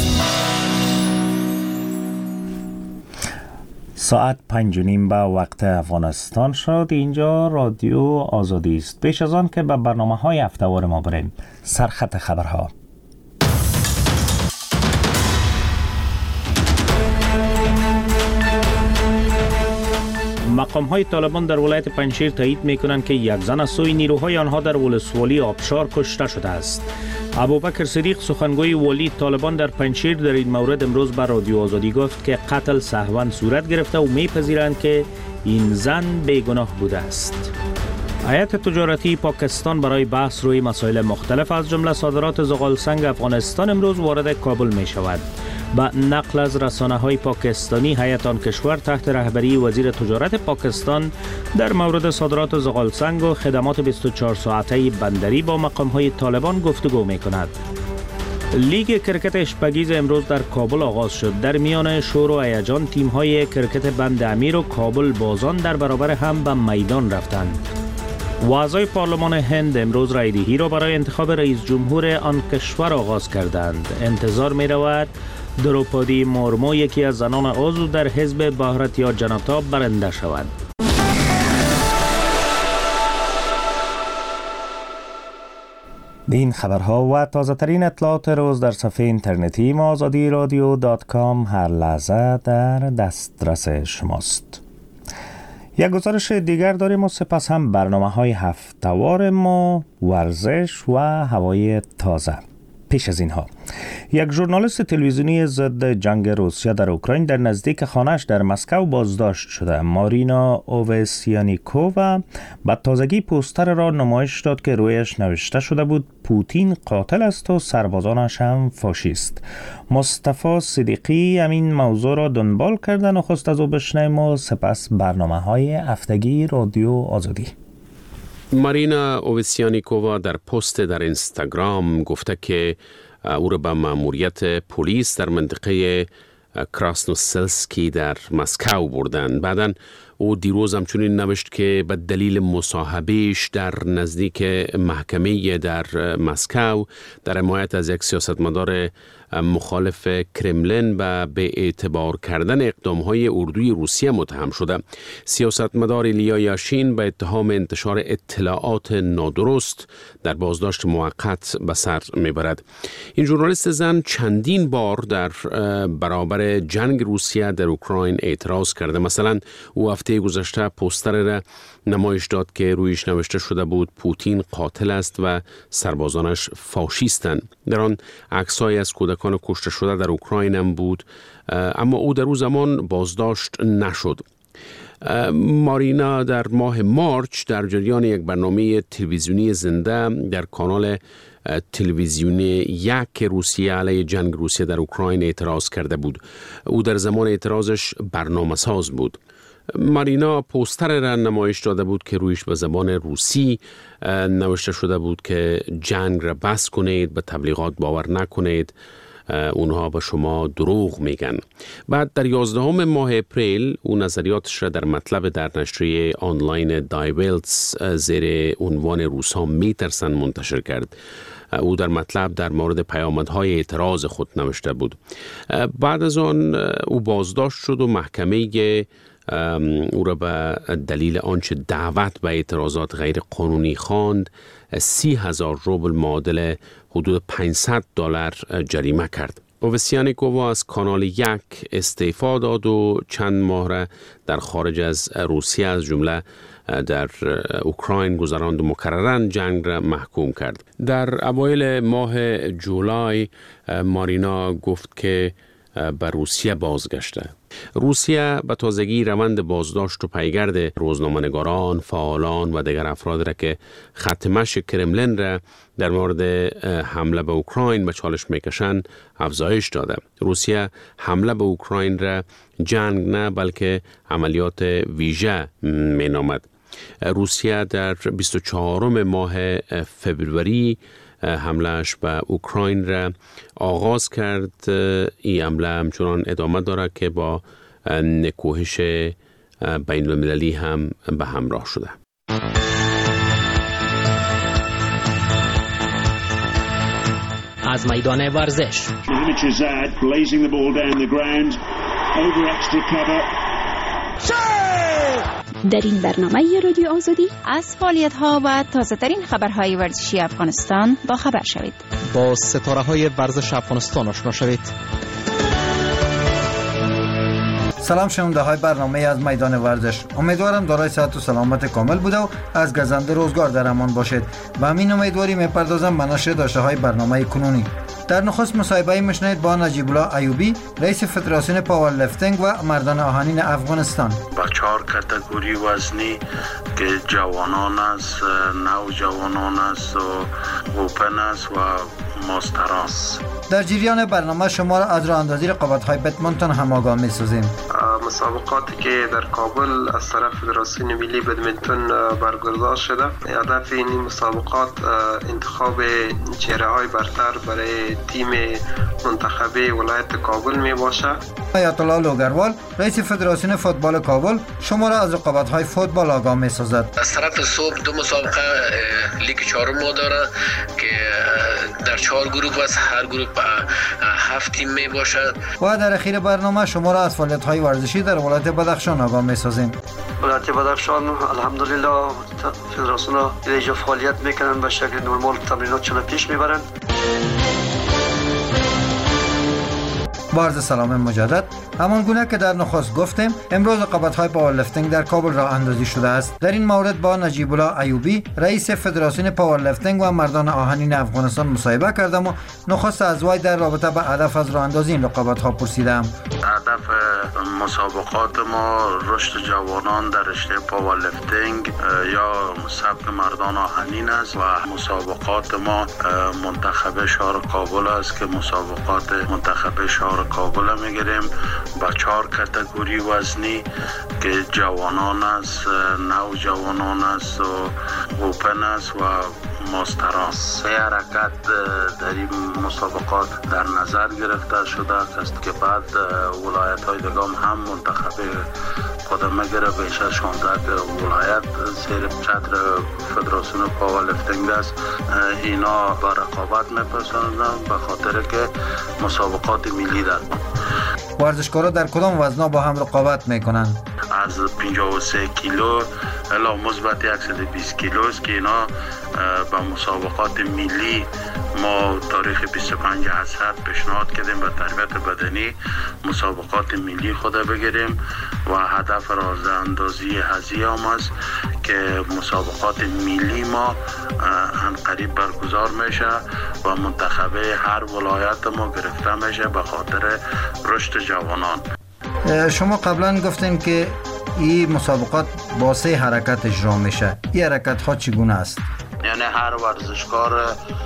ساعت 5:30 به وقت افغانستان شد. اینجا رادیو آزادی است. پیش از آن که به برنامه‌های هفته‌وار ما بریم، سرخط خبرها. مقام‌های طالبان در ولایت پنجشیر تایید می‌کنند که یک زن از سوی نیروهای آنها در ولسوالی آبشار کشته شده است. ابوبکر صدیق سخنگوی والی طالبان در پنجشیر در این مورد امروز به رادیو آزادی گفت که قتل سهواً صورت گرفته و می‌پذیرند که این زن بیگناه بوده است. هیئت تجارتی پاکستان برای بحث روی مسائل مختلف از جمله صادرات زغالسنگ افغانستان امروز وارد کابل می شود. با نقل از رسانه‌های پاکستانی، هیئت آن کشور تحت رهبری وزیر تجارت پاکستان در مورد صادرات زغالسنگ و خدمات 24 ساعته بندری با مقام‌های طالبان گفتگو می‌کند. لیگ کرکت اشپگیز امروز در کابل آغاز شد. در میان شور و هیجان تیم‌های کرکت بند امیر و کابل بازان در برابر هم به میدان رفتند. اعضای پارلمان هند امروز رایدهی را برای انتخاب رئیس جمهور آن کشور آغاز کردند. انتظار می رود دروپادی مورمو، یکی از زنان عضو در حزب بھارتیا جنتا، برنده شود. این خبرها و تازه ترین اطلاعات روز در صفحه اینترنتی ما azadiradio.com هر لحظه در دسترس شماست. یک گزارش دیگر داریم و سپس هم برنامه‌های هفته‌وار ما، ورزش و هوای تازه. پیش از اینها یک ژورنالیست تلویزیونی ضد جنگ روسیه در اوکراین در نزدیک خانه‌اش در مسکو بازداشت شده. مارینا اووسیانیکووا به تازگی پوستر را نمایش داد که رویش نوشته شده بود پوتین قاتل است و سربازانش هم فاشیست. مصطفی صدیقی همین موضوع را دنبال کردن و خواست از او بشنویم و سپس برنامه‌های هفتگی رادیو آزادی. مارینا اووسیانیکووا در پست در اینستاگرام گفته که او را به مأموریت پلیس در منطقه کراسنوسلسکی در مسکو بردند. بعداً او دیروز همچنین نوشت که به دلیل مصاحبهش در نزدیک محکمه در مسکو در حمایت از یک سیاستمدار مخالف کرملین به اعتبار کردن اقدامهای اردوی روسیه متهم شده. سیاستمدار ایلیا یاشین به اتهام انتشار اطلاعات نادرست در بازداشت موقت به سر میبرد. این ژورنالیست زن چندین بار در برابر جنگ روسیه در اوکراین اعتراض کرده. مثلا او هفته گذشته پوستر را نمایش داد که رویش نوشته شده بود پوتین قاتل است و سربازانش فاشیستند. در آن عکس‌هایی از کودکان کشته شده در اوکراین هم بود، اما او در او زمان بازداشت نشد. مارینا در ماه مارچ در جریان یک برنامه تلویزیونی زنده در کانال تلویزیونی یک روسیه علیه جنگ روسیه در اوکراین اعتراض کرده بود. او در زمان اعتراضش برنامه ساز بود. مارینا پوستر را نمایش داده بود که رویش به زبان روسی نوشته شده بود که جنگ را بس کنید، به تبلیغات باور نکنید، اونها به شما دروغ میگن. بعد در 11 ماه اپریل او نظریاتش را در مطلب در نشریه آنلاین دایولتس زیر عنوان روس‌ها میترسن منتشر کرد. او در مطلب در مورد پیامدهای اعتراض خود نوشته بود. بعد از آن او بازداشت شد و محکمه او را به دلیل آنچه دعوت به اعتراضات غیر قانونی خواند 30,000 روبل معادل حدود $500 جریمه کرد. اووسیانیکووا از کانال 1 استعفا داد و چند ماه را در خارج از روسیه از جمله در اوکراین گذراند و مکرراً جنگ را محکوم کرد. در اوایل ماه جولای مارینا گفت که به روسیه بازگشته. روسیه به تازگی روند بازداشت و پیگرد روزنامه‌نگاران، فعالان و دیگر افراد را که خط مشی کرملین را در مورد حمله به اوکراین به چالش میکشند افزایش داده. روسیه حمله به اوکراین را جنگ نه بلکه عملیات ویژه مینامد. روسیه در 24 ماه فبروری حملهش به اوکراین را آغاز کرد. این حمله همچنان ادامه دارد که با نکوهش بین المللی هم به همراه شده. از میدان ورزش در این برنامه رادیو آزادی از فعالیت‌ها و تازه‌ترین خبرهای ورزشی افغانستان با خبر شوید. با ستاره‌های ورزش افغانستان آشنا شوید. سلام شنونده های برنامه از میدان ورزش. امیدوارم دارای صحت و سلامت کامل بوده و از گزنده روزگار در امان باشید. و همین امیدواری میپردازم به نشر داشته های برنامه کنونی. در نخست مصاحبه میشنید با نجیب الله ایوبی، رئیس فدراسیون پاور لیفتینگ و مردان آهنین افغانستان. با 4 کاتگوری وزنی که جوانان است، نوجوانان است و اوپن است و ماستر است. در جریان برنامه شما را از راه اندازی رقابت‌های بدمینتون هم آگاه می‌سازیم. مسابقاتی که در کابل از طرف فدراسیون ملی بدمینتون برگزار شده، هدف این مسابقات انتخاب چهره‌های برتر برای تیم منتخب ولایت کابل می باشه. آیت الله لوگروال، رئیس فدراسیون فوتبال کابل، شما را از رقابت‌های فوتبال آگاه می‌سازد. از طرف صبح 2 مسابقه لیگ 4 ما داره که در 4 گروه است، هر گروه 7 تیم می باشد. و در اخیر برنامه شما را از فعالیت‌های ورزشی در ولایت بدخشان آگاه می‌سازیم. ولایت بدخشان الحمدلله فدراسیون دیگه فعالیت میکنن، به شکل نرمال تمریناتشون پیش میبرن. با عرض سلام مجدد، همان گونه که در نخست گفتیم امروز رقابت‌های پاور لیفتینگ در کابل راه اندازی شده است. در این مورد با نجیب الله ایوبی، رئیس فدراسیون پاور لیفتینگ و مردان آهنین افغانستان مصاحبه کردم و نخست از وی در رابطه به هدف از راه اندازی این رقابت‌ها پرسیدم. هدف مسابقات ما رشد جوانان در رشته پاور لیفتینگ یا سبک مردان آهنین است و مسابقات ما منتخب شهر کابل است که مسابقات منتخب شهر کابل میگیریم با 4 کاتگوری وزنی که جوانان است، نوجوانان است و اوپن است و ماستر است. 3 حرکت در این مسابقات در نظر گرفته شده است که بعد ولایت های دیگه هم منتخب خود میگیره. بیش از 16 ولایت زیر چتر فدراسیون پاور لیفتینگ است. اینا با رقابت میپسندن به خاطر که مسابقات ملی در ورزشکارا در کدام وزن‌ها با هم رقابت میکنند؟ از 53 کیلو الی مثبت 120 کیلو است که اینا با مسابقات ملی ما تاریخ 25 اسد پیشنهاد کردیم به تربیت بدنی مسابقات ملی خود بگیریم و هدف رازاندازی هزیام است که مسابقات ملی ما عنقریب برگزار میشه و منتخب هر ولایت ما گرفته میشه به خاطر رشد جوانان. شما قبلا گفتین که این مسابقات با 3 حرکت اجرا میشه. این حرکت ها چگونه است؟ یعنی هر ورزشکار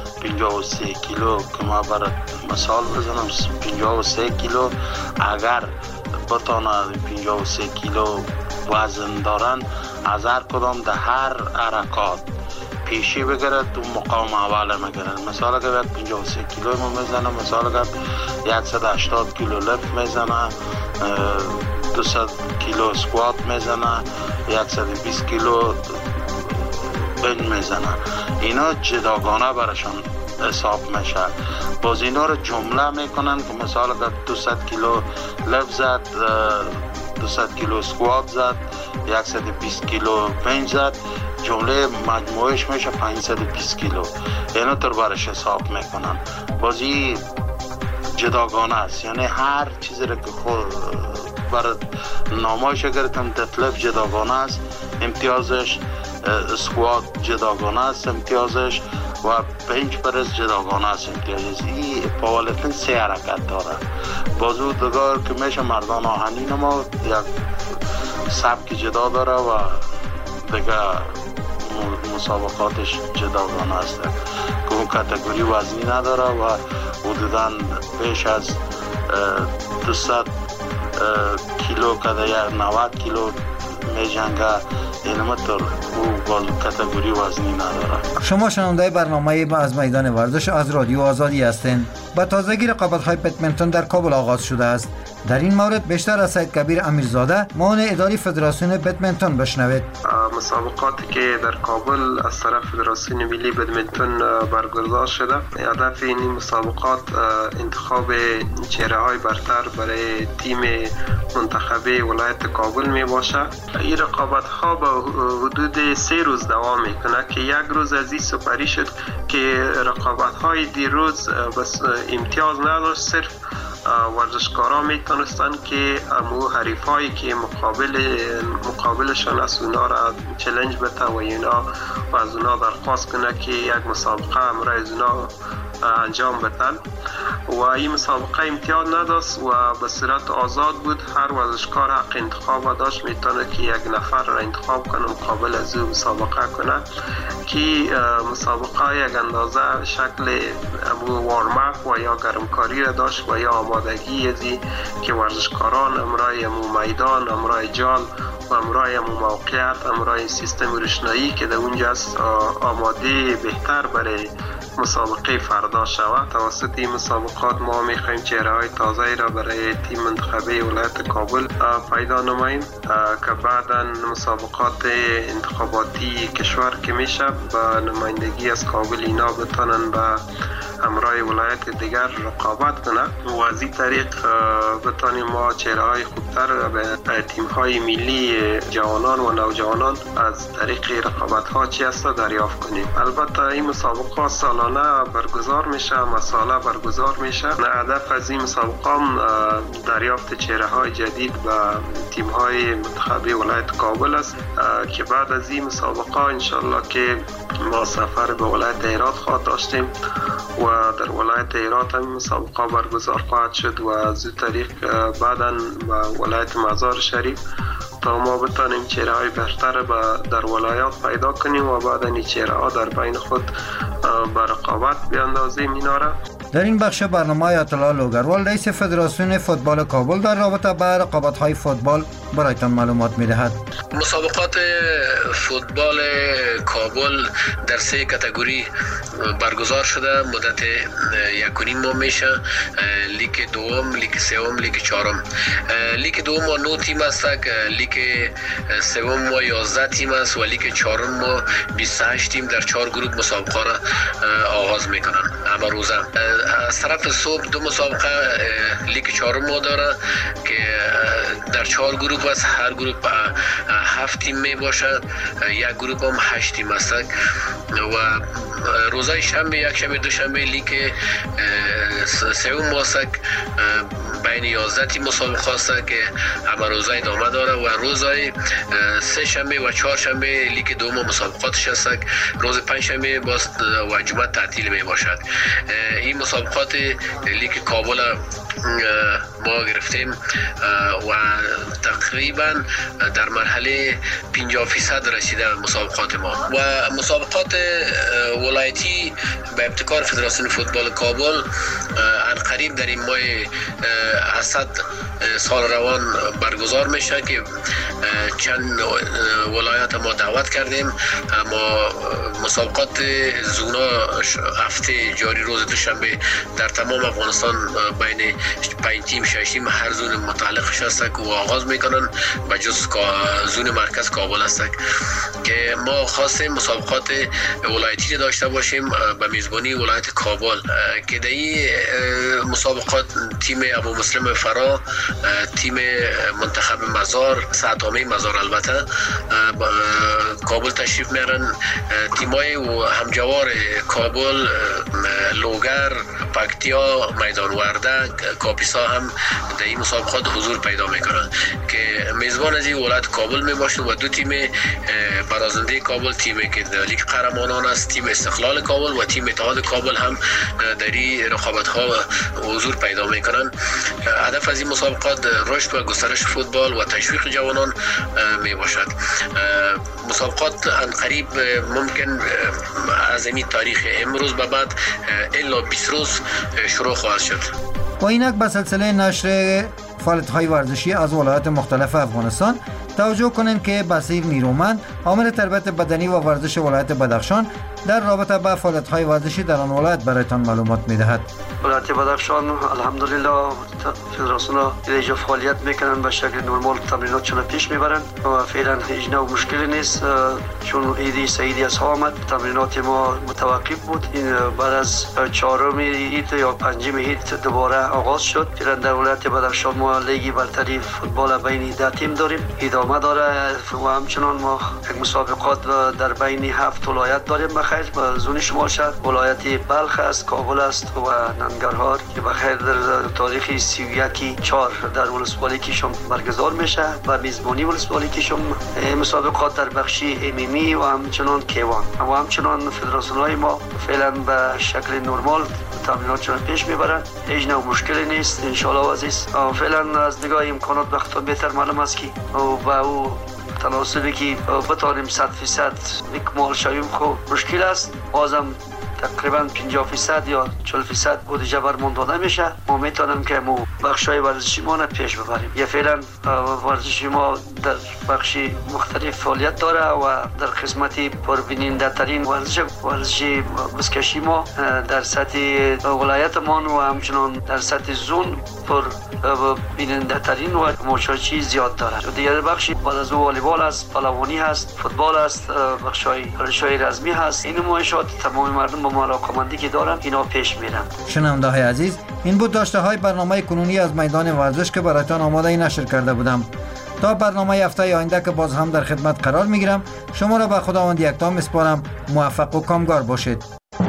53 کیلو که ما برای مثال بزنم 53 کیلو اگر بتانه 53 کیلو وزن دارن از هر کدام در هر حرکات پیشی بگیره تو مقام اول میگیره. مثال اگر 53 کیلو ما میزنه، مثال اگر 180 کیلو لفت میزنه، 200 کیلو سکوات میزنه، 120 کیلو بنج میزنه. اینا جداگانه برشان حساب میشه. باز اینا رو جمله میکنن که مثال اگر 200 کیلو لفت زد، 200 کیلو سکوات زد، 120 کیلو بنج زد، جمله مجموعش میشه 520 کیلو. اینا طور برش حساب میکنن. بازی جداگانه است، یعنی هر چیزی را که خود بر نامایش گرفتم ددلیفت جداگانه است، امتیازش اسکوات جداگانه است امتیازش و بنچ پرس جداگانه است امتیازش. این پاورلیفتینگ 3 حرکت داره. بازو دگار که میشه مردان آهنین ما یک سبک جدا داره و دیگه مسابقاتش جداگانه است که اون کاتگوری وزنی نداره و حدوداً بیش از 200 کیلو کده یا 90 کیلو می جنگه، اینمطور او باز کاتگوری وزنی نداره. شما شنونده برنامه از میدان ورزش از رادیو آزادی هستین. با تازگی رقابت‌های بدمنتون در کابل آغاز شده است. در این مورد بیشتر از سید کبیر امیرزاده معاون اداری فدراسیون بدمنتون بشنوید. مسابقاتی که در کابل از طرف فدراسیون ملی بدمنتون برگزار شده، هدف این مسابقات انتخاب چهره‌های برتر برای تیم منتخبه ولایت کابل می باشه. این رقابت‌ها به حدود 3 روز دوام میکنه که یک روز از این سپری شد که رقابت‌های دیروز بس امتیاز نداشت، صرف ورزشکارا میتونستن که امو حریفایی که مقابلشان از اونا را چلنج بده و اینا و از اونا درخواست کنه که یک مسابقه امرای از اونا انجام بدن و این مسابقه امتیاز نداشت و به صورت آزاد بود. هر ورزشکار حق انتخاب داشت، میتونه که یک نفر را انتخاب کنه مقابل از او مسابقه کنه که مسابقه یک اندازه شکل وارم اپ و یا گرمکاری را داشت و یا آمادگی ازی که ورزشکاران امرای امو میدان، امرای جال و امرای امو موقعیت، امرای سیستم روشنایی که در اونجا است آماده بهتر برای مسابقه فردا شود. توسط این مسابقات ما میخوایم چهره‌های تازه‌ای را برای تیم منتخبه ولایت کابل پیدا نماییم که بعداً مسابقات انتخاباتی کشور که میشه با نمایندگی از کابل اینا بتونن به همراه ولایت دیگر رقابت کنه و از این طریق بتانیم ما چهره‌های خوبتر به تیم‌های ملی جوانان و نوجوانان از طریق رقابت‌ها چی است دریافت کنیم. البته این مسابقات سالانه برگزار میشه، مساله برگزار میشه. هدف از این مسابقات دریافت چهره‌های جدید به تیم‌های منتخبه ولایت کابل است که بعد از این مسابقه انشالله که ما سفر به ولایت هرات خواهد داشتیم و در ولایت هرات هم مسابقه برگزار خواهد شد و از این طریق بعداً به ولایت مزار شریف تا ما بتانیم چهره‌های بهتر در ولایات پیدا کنیم و بعد این چهره‌ها در بین خود به رقابت بیاندازیم اینا را. در این بخش برنامه آیت الله لوگروال رئیس فدراسیون فوتبال کابل در رابطه با رقابت‌های فوتبال برایتان معلومات می‌دهد. مسابقات فوتبال کابل در 3 کاتگوری برگزار شده. مدت 1.5 ماه میشه. لیگ دوم، لیگ سوم، لیگ چهارم. لیگ دوم ما 9 تیم است، لیگ سوم ما 11 تیم است و لیگ چهارم ما 28 تیم در 4 گروه مسابقه را آغاز میکنن. اما روزه از طرف صبح 2 مسابقه لیگ چهارم ما داره که در 4 گروه است. هر گروه 7 تیم می باشه، یک گروه هم 8 تیم است و روزای شنبه، یک شنبه، دوشنبه لیگ سوم ماست بین 11 تیم مسابقه است که اما روزای ادامه داره و روزای سه شنبه و چهار شنبه لیگ دوم مسابقاتش است. روز پنج شنبه باز و جمعه تعطیل می باشد. این مسابقات لیگ کابل ما گرفتیم و تقریبا در مرحله 50% رسیده مسابقات ما و مسابقات ولایتی به ابتکار فدراسیون فوتبال کابل عنقریب در این ماه اسد سال روان برگزار میشه که چند ولایت ما دعوت کردیم. اما مسابقات زونا هفته جاری روز دوشنبه در تمام افغانستان بین 5 تیم 6 تیم هر زون متعلقش هست که آغاز میکنن و جز زون مرکز کابل است که ما خواستیم مسابقات ولایتی داشته باشیم به میزبانی ولایت کابل که در این مسابقات تیم ابو مسلم فرا، تیم منتخب مزار، ساعتامه مزار البته کابل تشریف میارن، تیمای و همجوار کابل لوگر، پکتیا، میدان وردک، کاپیسا هم در این مسابقات حضور پیدا میکنن که میزبان از این ولایت کابل میباشه و دو تیم برازنده کابل، تیمی که در لیگ قهرمانان است، تیم استقلال کابل و تیم اتحاد کابل هم در این رقابت ها حضور پیدا میکنن. هدف از این مسابقات رشد و گسترش فوتبال و تشویق جوانان می باشد. مسابقات قریب ممکن از این تاریخ امروز به بعد الا 20 روز شروع خواهد شد. و اینک به سلسله نشر فعالیت‌های ورزشی از ولایات مختلف افغانستان توجه کنیم که بصیر نیرومند عامل تربیت بدنی و ورزش ولایت بدخشان در رابطه با فعالیت‌های ورزشی در آن ولایت برایتان معلومات می‌دهد. ولایت بدخشان الحمدلله فدراسیون دیگه فعالیت میکنن به شکل نرمال، تمریناتشون پیش میبرن و فعلا هیچ نوع مشکلی نیست. چون عیدی سعیدی از آمد تمرینات ما متوقف بود. این بعد از 4م عید یا 5م عید دوباره آغاز شد. فعلا در ولایت بدخشان ما لیگ برتری فوتبال بین 10 تیم داریم، ادامه داره و همچنان ما یک مسابقات در بین 7 ولایت داریم. بخیر زون شمال شهر ولایت بلخ است، کابل است و ننگرهار که بخیر در تاریخ 31/4 در ولسوالی کشم برگزار میشه و میزبانی ولسوالی کشم مسابقات در بخش امیمی و همچنان کیوان و همچنان فدراسیون‌های ما فعلا به شکل نرمال تمریناتشون پیش میبرن. هیچ نوع مشکلی نیست ان شاء الله عزیز. فعلا از نگاه امکانات وقتا بهتر معلوم است که با او تناسبی که بتانیم 100% اکمال شویم خب مشکل است. بازم تقریبا 50% یا 40% بودجه برمون داده میشه. ما میتونیم که مو بخشای ورزشی ما رو پیش ببریم. یه فعلا ورزشی ما در بخش مختلف فعالیت داره و در قسمتی پربیننده ترین ورزشی بسکشی ما در سطح ولایت ما و همچنان در سطح زون پر بیننده ترین و مشارکتی زیاد داره. دیگر بخشی بعد از والیبال است، پهلوانی هست، فوتبال است، بخشای رزمی هست. این موشات تمام مردم با علاقه‌مندی که دارن اینا پیش میرن. شنونده‌های عزیز، این بود داشته‌های برنامه کنونی از میدان ورزش که برایتان آماده نشر کرده بودم. تا برنامه هفته آینده که باز هم در خدمت قرار میگیرم، شما را به خداوند یکتا میسپارم. موفق و کامگار باشید.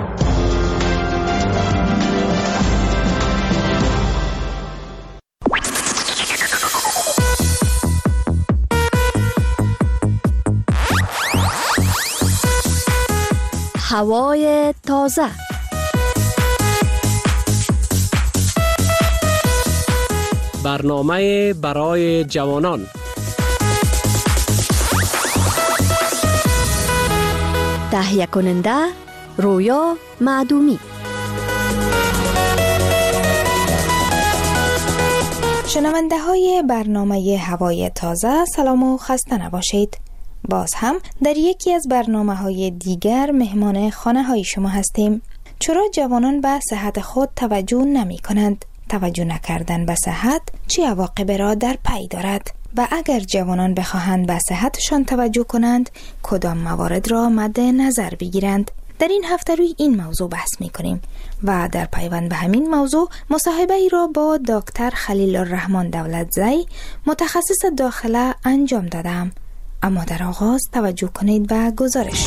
هوای تازه. برنامه برای جوانان. تهیه کننده رویا معدومی. شنونده های برنامه هوای تازه سلام و خسته نباشید. باز هم در یکی از برنامه‌های دیگر مهمان خانه‌های شما هستیم. چرا جوانان به صحت خود توجه نمی کنند؟ توجه نکردن به صحت چه عواقبی را در پی دارد؟ و اگر جوانان بخواهند به صحتشان توجه کنند، کدام موارد را مد نظر بگیرند؟ در این هفته روی این موضوع بحث می کنیم و در پیوند به همین موضوع مصاحبه ای را با دکتر خلیل الرحمن دولتزی متخصص داخله انجام دادم. اما در آغاز توجه کنید به گزارش.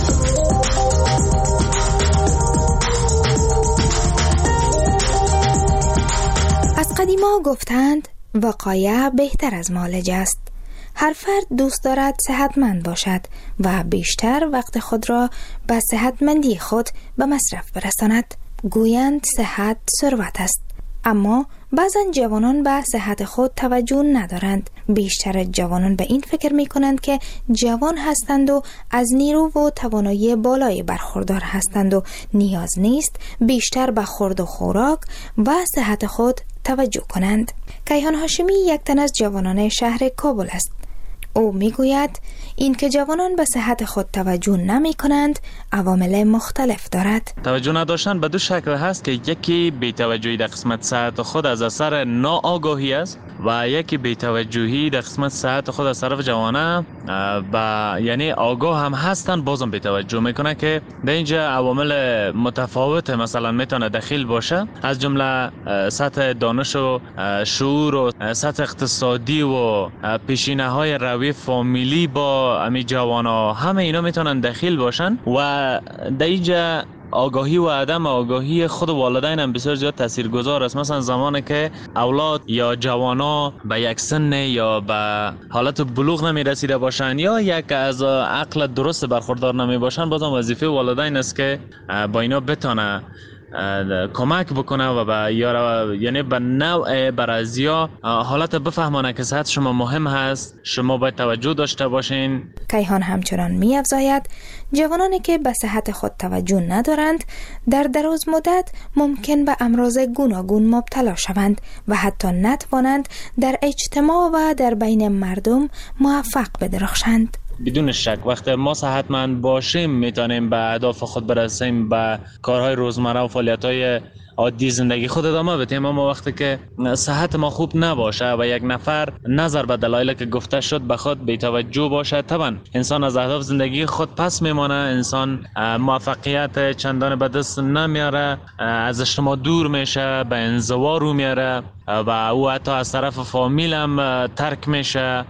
از قدیما گفتند وقایه بهتر از معالجه است. هر فرد دوست دارد صحتمند باشد و بیشتر وقت خود را به صحتمندی خود به مصرف برساند. گویند صحت ثروت است. اما بعضا جوانان به صحت خود توجه ندارند. بیشتر جوانان به این فکر می کنند که جوان هستند و از نیرو و توانایی بالایی برخوردار هستند و نیاز نیست بیشتر به خورد و خوراک و صحت خود توجه کنند. کیهان هاشمی یک تن از جوانان شهر کابل است. او میگوید این که جوانان به صحت خود توجه نمی کنند عوامل مختلف دارد. توجه نداشتن به دو شکل هست که یکی بی‌توجهی در قسمت صحت خود از اثر ناآگاهی است و یکی بی‌توجهی در قسمت صحت خود از طرف جوانه یعنی آگاه هم هستن بازم بی‌توجه میکنه که در اینجا عوامل متفاوت مثلا میتونه دخیل باشه، از جمله سطح دانش و شعور و سطح اقتصادی و پیشینه های روی فامیلی با امی جوانا، همه اینا میتونن دخیل باشن و در اینجا آگاهی و عدم آگاهی خود والدین هم بسیار زیاد تاثیرگذار است. مثلا زمانی که اولاد یا جوانا به یک سن یا به حالت بلوغ نمی رسیده باشند یا یک از عقل درست برخوردار نمی باشند، بازم وظیفه والدین است که با اینا بتونه کمک بکنه و یعنی به نوع برازیا حالت بفهمانه که صحت شما مهم هست، شما باید توجه داشته باشین. کیهان همچنان می افزاید جوانانی که به صحت خود توجه ندارند در دراز مدت ممکن به امراض گوناگون مبتلا شوند و حتی نتوانند در اجتماع و در بین مردم موفق بدرخشند. بدون شک وقتی ما صحتمند باشیم میتونیم به اهداف خود برسیم، به کارهای روزمره و فعالیت‌های عادی زندگی خود ادامه بدیم. اما وقتی که صحت ما خوب نباشه و یک نفر نظر به دلایلی که گفته شد به خود بی‌توجه باشه، طبعا انسان از اهداف زندگی خود پس میمانه، انسان موفقیت چندان به دست نمیاره، از اجتماع دور میشه، به انزوا رو میاره و او حتی از طرف فامیل هم ترک میشه.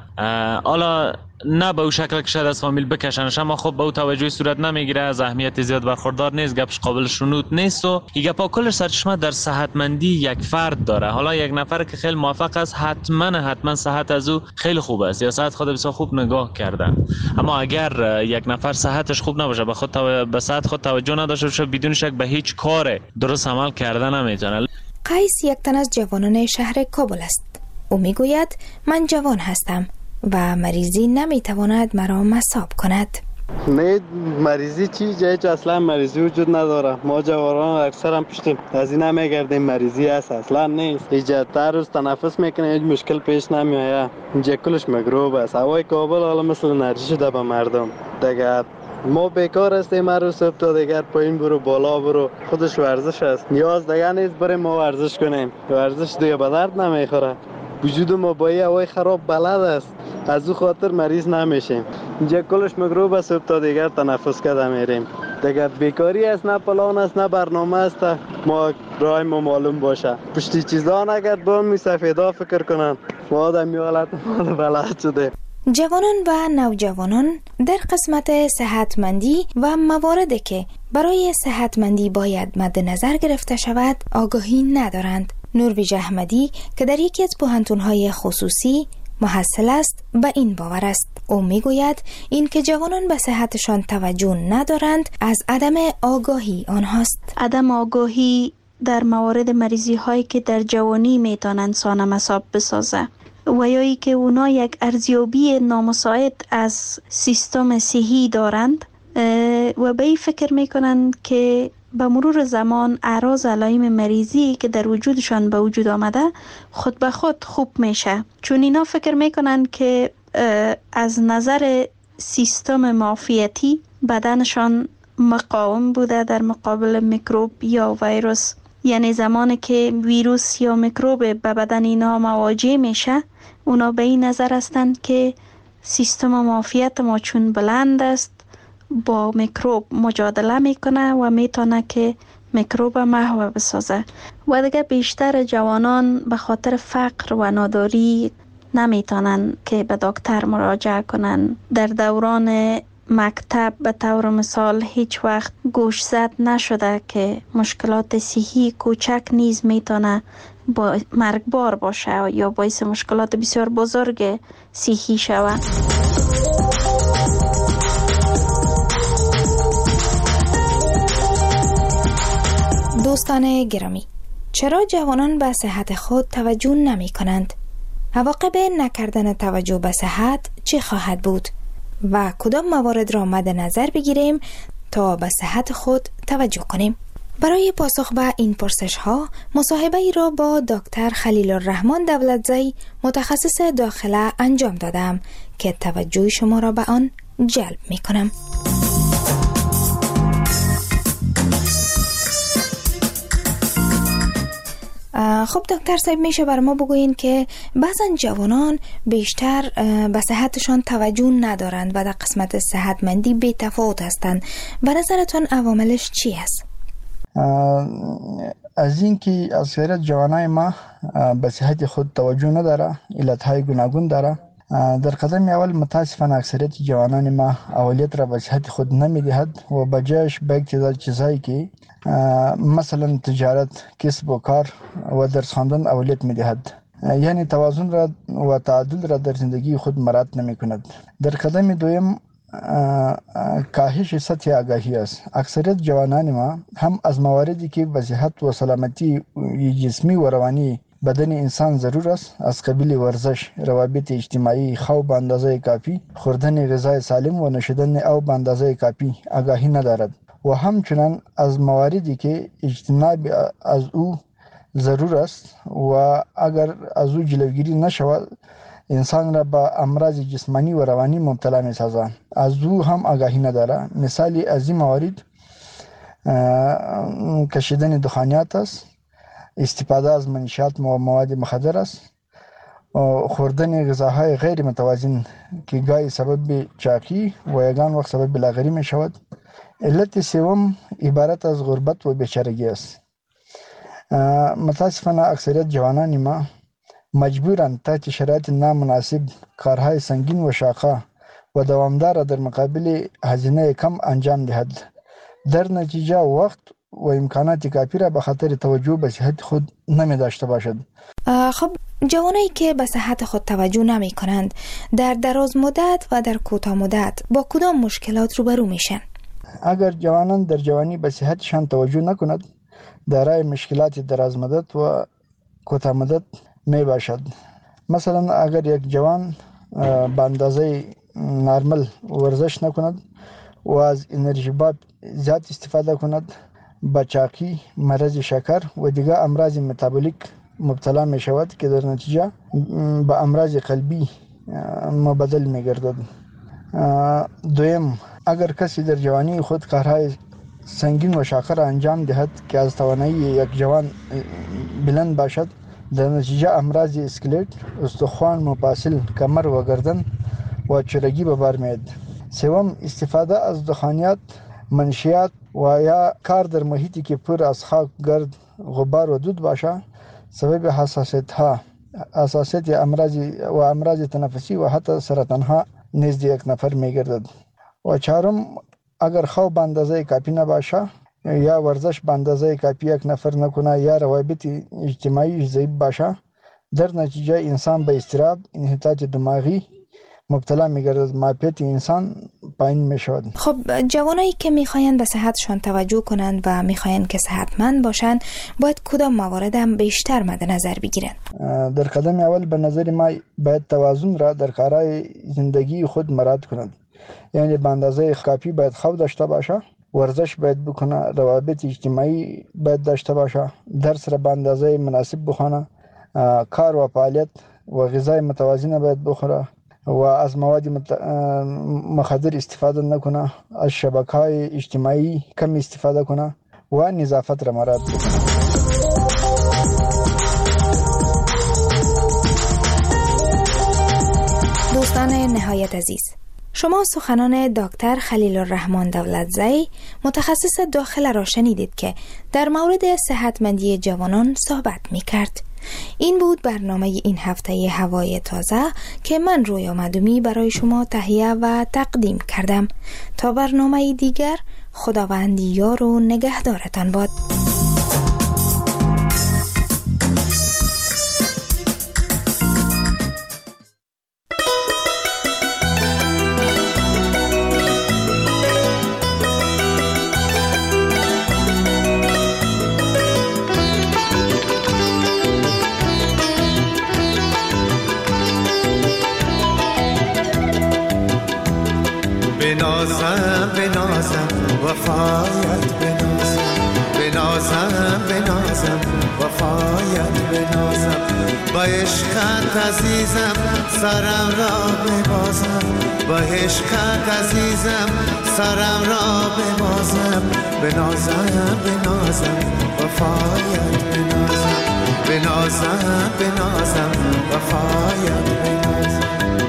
حالا نه به او شکل که شاید از فامیل بکشنش، اما خب به او توجهی صورت نمیگیره، از اهمیت زیاد برخوردار نیست، گپش قابل شنود نیست و این گپا کلش سرچشمه در صحتمندی یک فرد داره. حالا یک نفر که خیلی موفق است حتما صحت از او خیلی خوب است یا صحت خود بسیار خوب نگاه کرده، اما اگر یک نفر صحتش خوب نباشه، به صحت خود توجه نداشته باشه، بدون شک به هیچ کار درست عمل کردن نمیتونه. قیس یک تن از جوانان شهر کابل است. او میگوید من جوان هستم و مریضی نمیتواند مرا مصاب کند. نه مریضی چیزی اصلا مریضی وجود نداره. ما جوانان اکثر هم پشتیم از این نمیگردیم مریضی هست، اصلا نیست. اینجا هر روز تنفس میکنه هیچ مشکل پیش نمیآید. اینجا کلش میکروب است. هوای کابل حالا مثل انرژی شده به مردم. دیگه ما بیکار هستیم، هر روز صبح تا دیگر پایین برو بالا برو، خودش ورزش است. نیاز دیگه نیست بریم ما ورزش کنیم، ورزش دیگه به درد نمیخوره. وجود ما با یه هوای خراب بلد است، از او خاطر مریض نمیشیم. اینجا کلش میکروب است، صبح تا دیگر تنفس کرده میریم. دیگه بیکاری است، نه پلان است نه برنامه است. ما راه ما معلوم باشه، پشتی چیزا نگرد با می سفیدا فکر کنن. ما آدمی حالت ما بلد شده. جوانان و نوجوانان در قسمت صحتمندی و مواردی که برای صحتمندی باید مد نظر گرفته شود آگاهی ندارند. نورویژ احمدی که در یکی از پوهنتون‌های خصوصی محصل است به این باور است. او میگوید این که جوانان به صحتشان توجه ندارند از عدم آگاهی آنهاست. عدم آگاهی در موارد مریضی هایی که در جوانی میتونن انسان مصاب بسازه و یا ای که اونا یک ارزیابی نامساعد از سیستم صحی دارند و به این فکر میکنند که به مرور زمان اعراض علائم مریضی که در وجودشان به وجود آمده خود به خود خوب میشه، چون اینا فکر میکنن که از نظر سیستم معافیتی بدنشان مقاوم بوده در مقابل میکروب یا ویروس. یعنی زمانی که ویروس یا میکروب به بدن اینا مواجه میشه، اونا به این نظر هستند که سیستم معافیت ما چون بلند است با میکروب مجادله میکنه و میتونه که میکروب محو بسازه. و دیگه بیشتر جوانان به خاطر فقر و ناداری نمیتونن که به دکتر مراجعه کنن. در دوران مکتب به طور مثال هیچ وقت گوش زد نشده که مشکلات صحی کوچک نیز میتونه با مرگبار باشه یا باعث مشکلات بسیار بزرگ صحی شود. دوستان گرامی، چرا جوانان به صحت خود توجه نمی کنند؟ عواقب نکردن توجه به صحت چه خواهد بود؟ و کدام موارد را مد نظر بگیریم تا به صحت خود توجه کنیم؟ برای پاسخ به این پرسش ها مصاحبه ای را با دکتر خلیل الرحمن دولتزی متخصص داخله انجام دادم که توجه شما را به آن جلب می کنم. خب دکتر صاحب، میشه بر ما بگوین که بعضا جوانان بیشتر به صحتشان توجه ندارند و در قسمت صحتمندی بی تفاوت هستند. به نظرتون عواملش چی است؟ از اینکه اکثریت جوانای ما به صحت خود توجه نداره، علتهای گوناگون داره. در قدم اول متاسفانه اکثریت جوانان ما اولویت را به صحت خود نمیدهد و بجایش به یک چیزایی که مثلا تجارت، کسب و کار و درس خواندن اولویت میدهد، یعنی توازن را و تعادل را در زندگی خود مراعات نمی کند. در قدم دوم کاهش سطح آگاهی است. اکثریت جوانان ما هم از مواردی که به صحت و سلامتی جسمی و روانی بدن انسان ضرور است، از قبیل ورزش، روابط اجتماعی، خواب به اندازه کافی، خوردن غذای سالم و نوشیدن آب به اندازه کافی آگاهی ندارد و همچنان از مواردی که اجتناب از او ضرور است و اگر از او جلوگیری نشود انسان را با امراض جسمانی و روانی مبتلا می سازد. از او هم آگاهی نداره. مثالی از این موارد کشیدن دخانیات است، استفاده از منشیات و مواد مخدر است، خوردن غذاهای غیر متوازن که گاهی سبب چاقی و یگان وقت سبب لاغری می شود. علت سوم عبارت از غربت و بیچارگی است. متاسفانه اکثریت جوانان ما مجبورند تحت شرایط نامناسب کارهای سنگین و شاقه و دوامدار در مقابل هزینه کم انجام دهد. در نتیجه وقت و امکانات کافی را به خاطر توجه به صحت خود نمی داشته باشد. خب جوانایی که به صحت خود توجه نمی کنند در دراز مدت و در کوتاه مدت با کدام مشکلات روبرو میشن؟ اگر جوانان در جوانی به صحتشان توجه نکند دارای مشکلات دراز مدت و کوتاه مدت می باشد. مثلا اگر یک جوان به اندازه نرمال ورزش نکند و از انرژی باب زیاد استفاده کند، با چاقی، مرض شکر و دیگر امراض متابولیک مبتلا می شود که در نتیجه به امراض قلبی مبدل می گردد. دویم، اگر کسی در جوانی خود کارهای سنگین و شاقه را انجام دهد که از توانایی یک جوان بلند باشد، در نتیجه امراض اسکلت، استخوان، مفاصل، کمر و گردن و چرگی به بار میاد. سوم، استفاده از دخانیات، منشیات و یا کار در محیطی که پر از خاک، گرد، غبار و دود باشه سبب حساسیت امراض تنفسی و حتی سرطان ها نزد یک نفر میگردد. و چهارم، اگر خواب به اندازه کافی نباشه یا ورزش به اندازه کافی یک نفر نکنه یا روابط اجتماعی ضعیف باشه، در نتیجه انسان به اضطراب، انحطاط دماغی مبتلا میگردد، معافیت انسان پایین میشود. خب جوانایی که میخواین به صحتشان توجه کنند و میخواین که صحتمند باشند باید کدام موارد هم بیشتر مد نظر بگیرند؟ در قدم اول به نظر ما باید توازن را در کارهای زندگی خود مراعات کنند. یعنی به اندازه کافی باید خواب داشته باشه، ورزش باید بکنه، روابط اجتماعی باید داشته باشه، درس را به اندازه مناسب بخونه، کار و فعالیت و غذای متوازن باید بخوره و از مواد مخدر استفاده نکنه، از شبکه‌های اجتماعی کم استفاده کنه و نظافت را مراعات کنه. دوستان نهایت عزیز، شما سخنان دکتر خلیل الرحمن دولتزئی متخصص داخله را شنیدید که در مورد صحتمندی جوانان صحبت می کرد. این بود برنامه این هفته هوای تازه که من رویا مدومی برای شما تهیه و تقدیم کردم. تا برنامه دیگر، خداوند یار و نگهدارتان باد. بنازم وفایت بنازم وفایت بنازم با عشقت عزیزم سرم را ببازم با عشقت عزیزم سرم را ببازم بنازم بنازم وفایت بنازم بنازم بنازم وفایت بنازم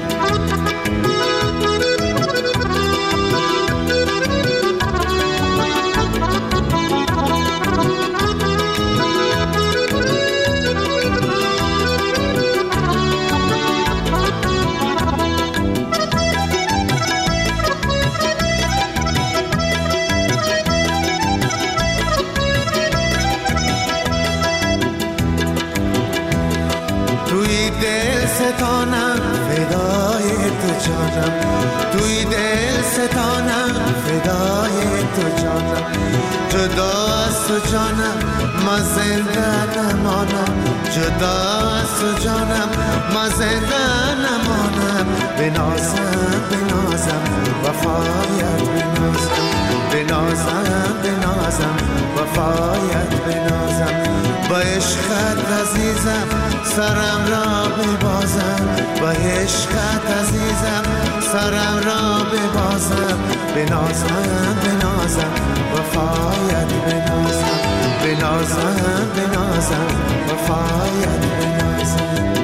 ستانم فدای تو جانم توی دل ستانم فدای تو جانم جدا از تو جانم ما زنده نمانم جدا از تو جانم ما زنده نمانم بنازم بنازم وفایت بنازم بنازم بنازم وفایت بنازم با عشقت عزیزم سرم را ببازم با عشقت عزیزم سرم را ببازم بنازم بنازم وفایت بنازم بنازم بنازم وفایت بنازم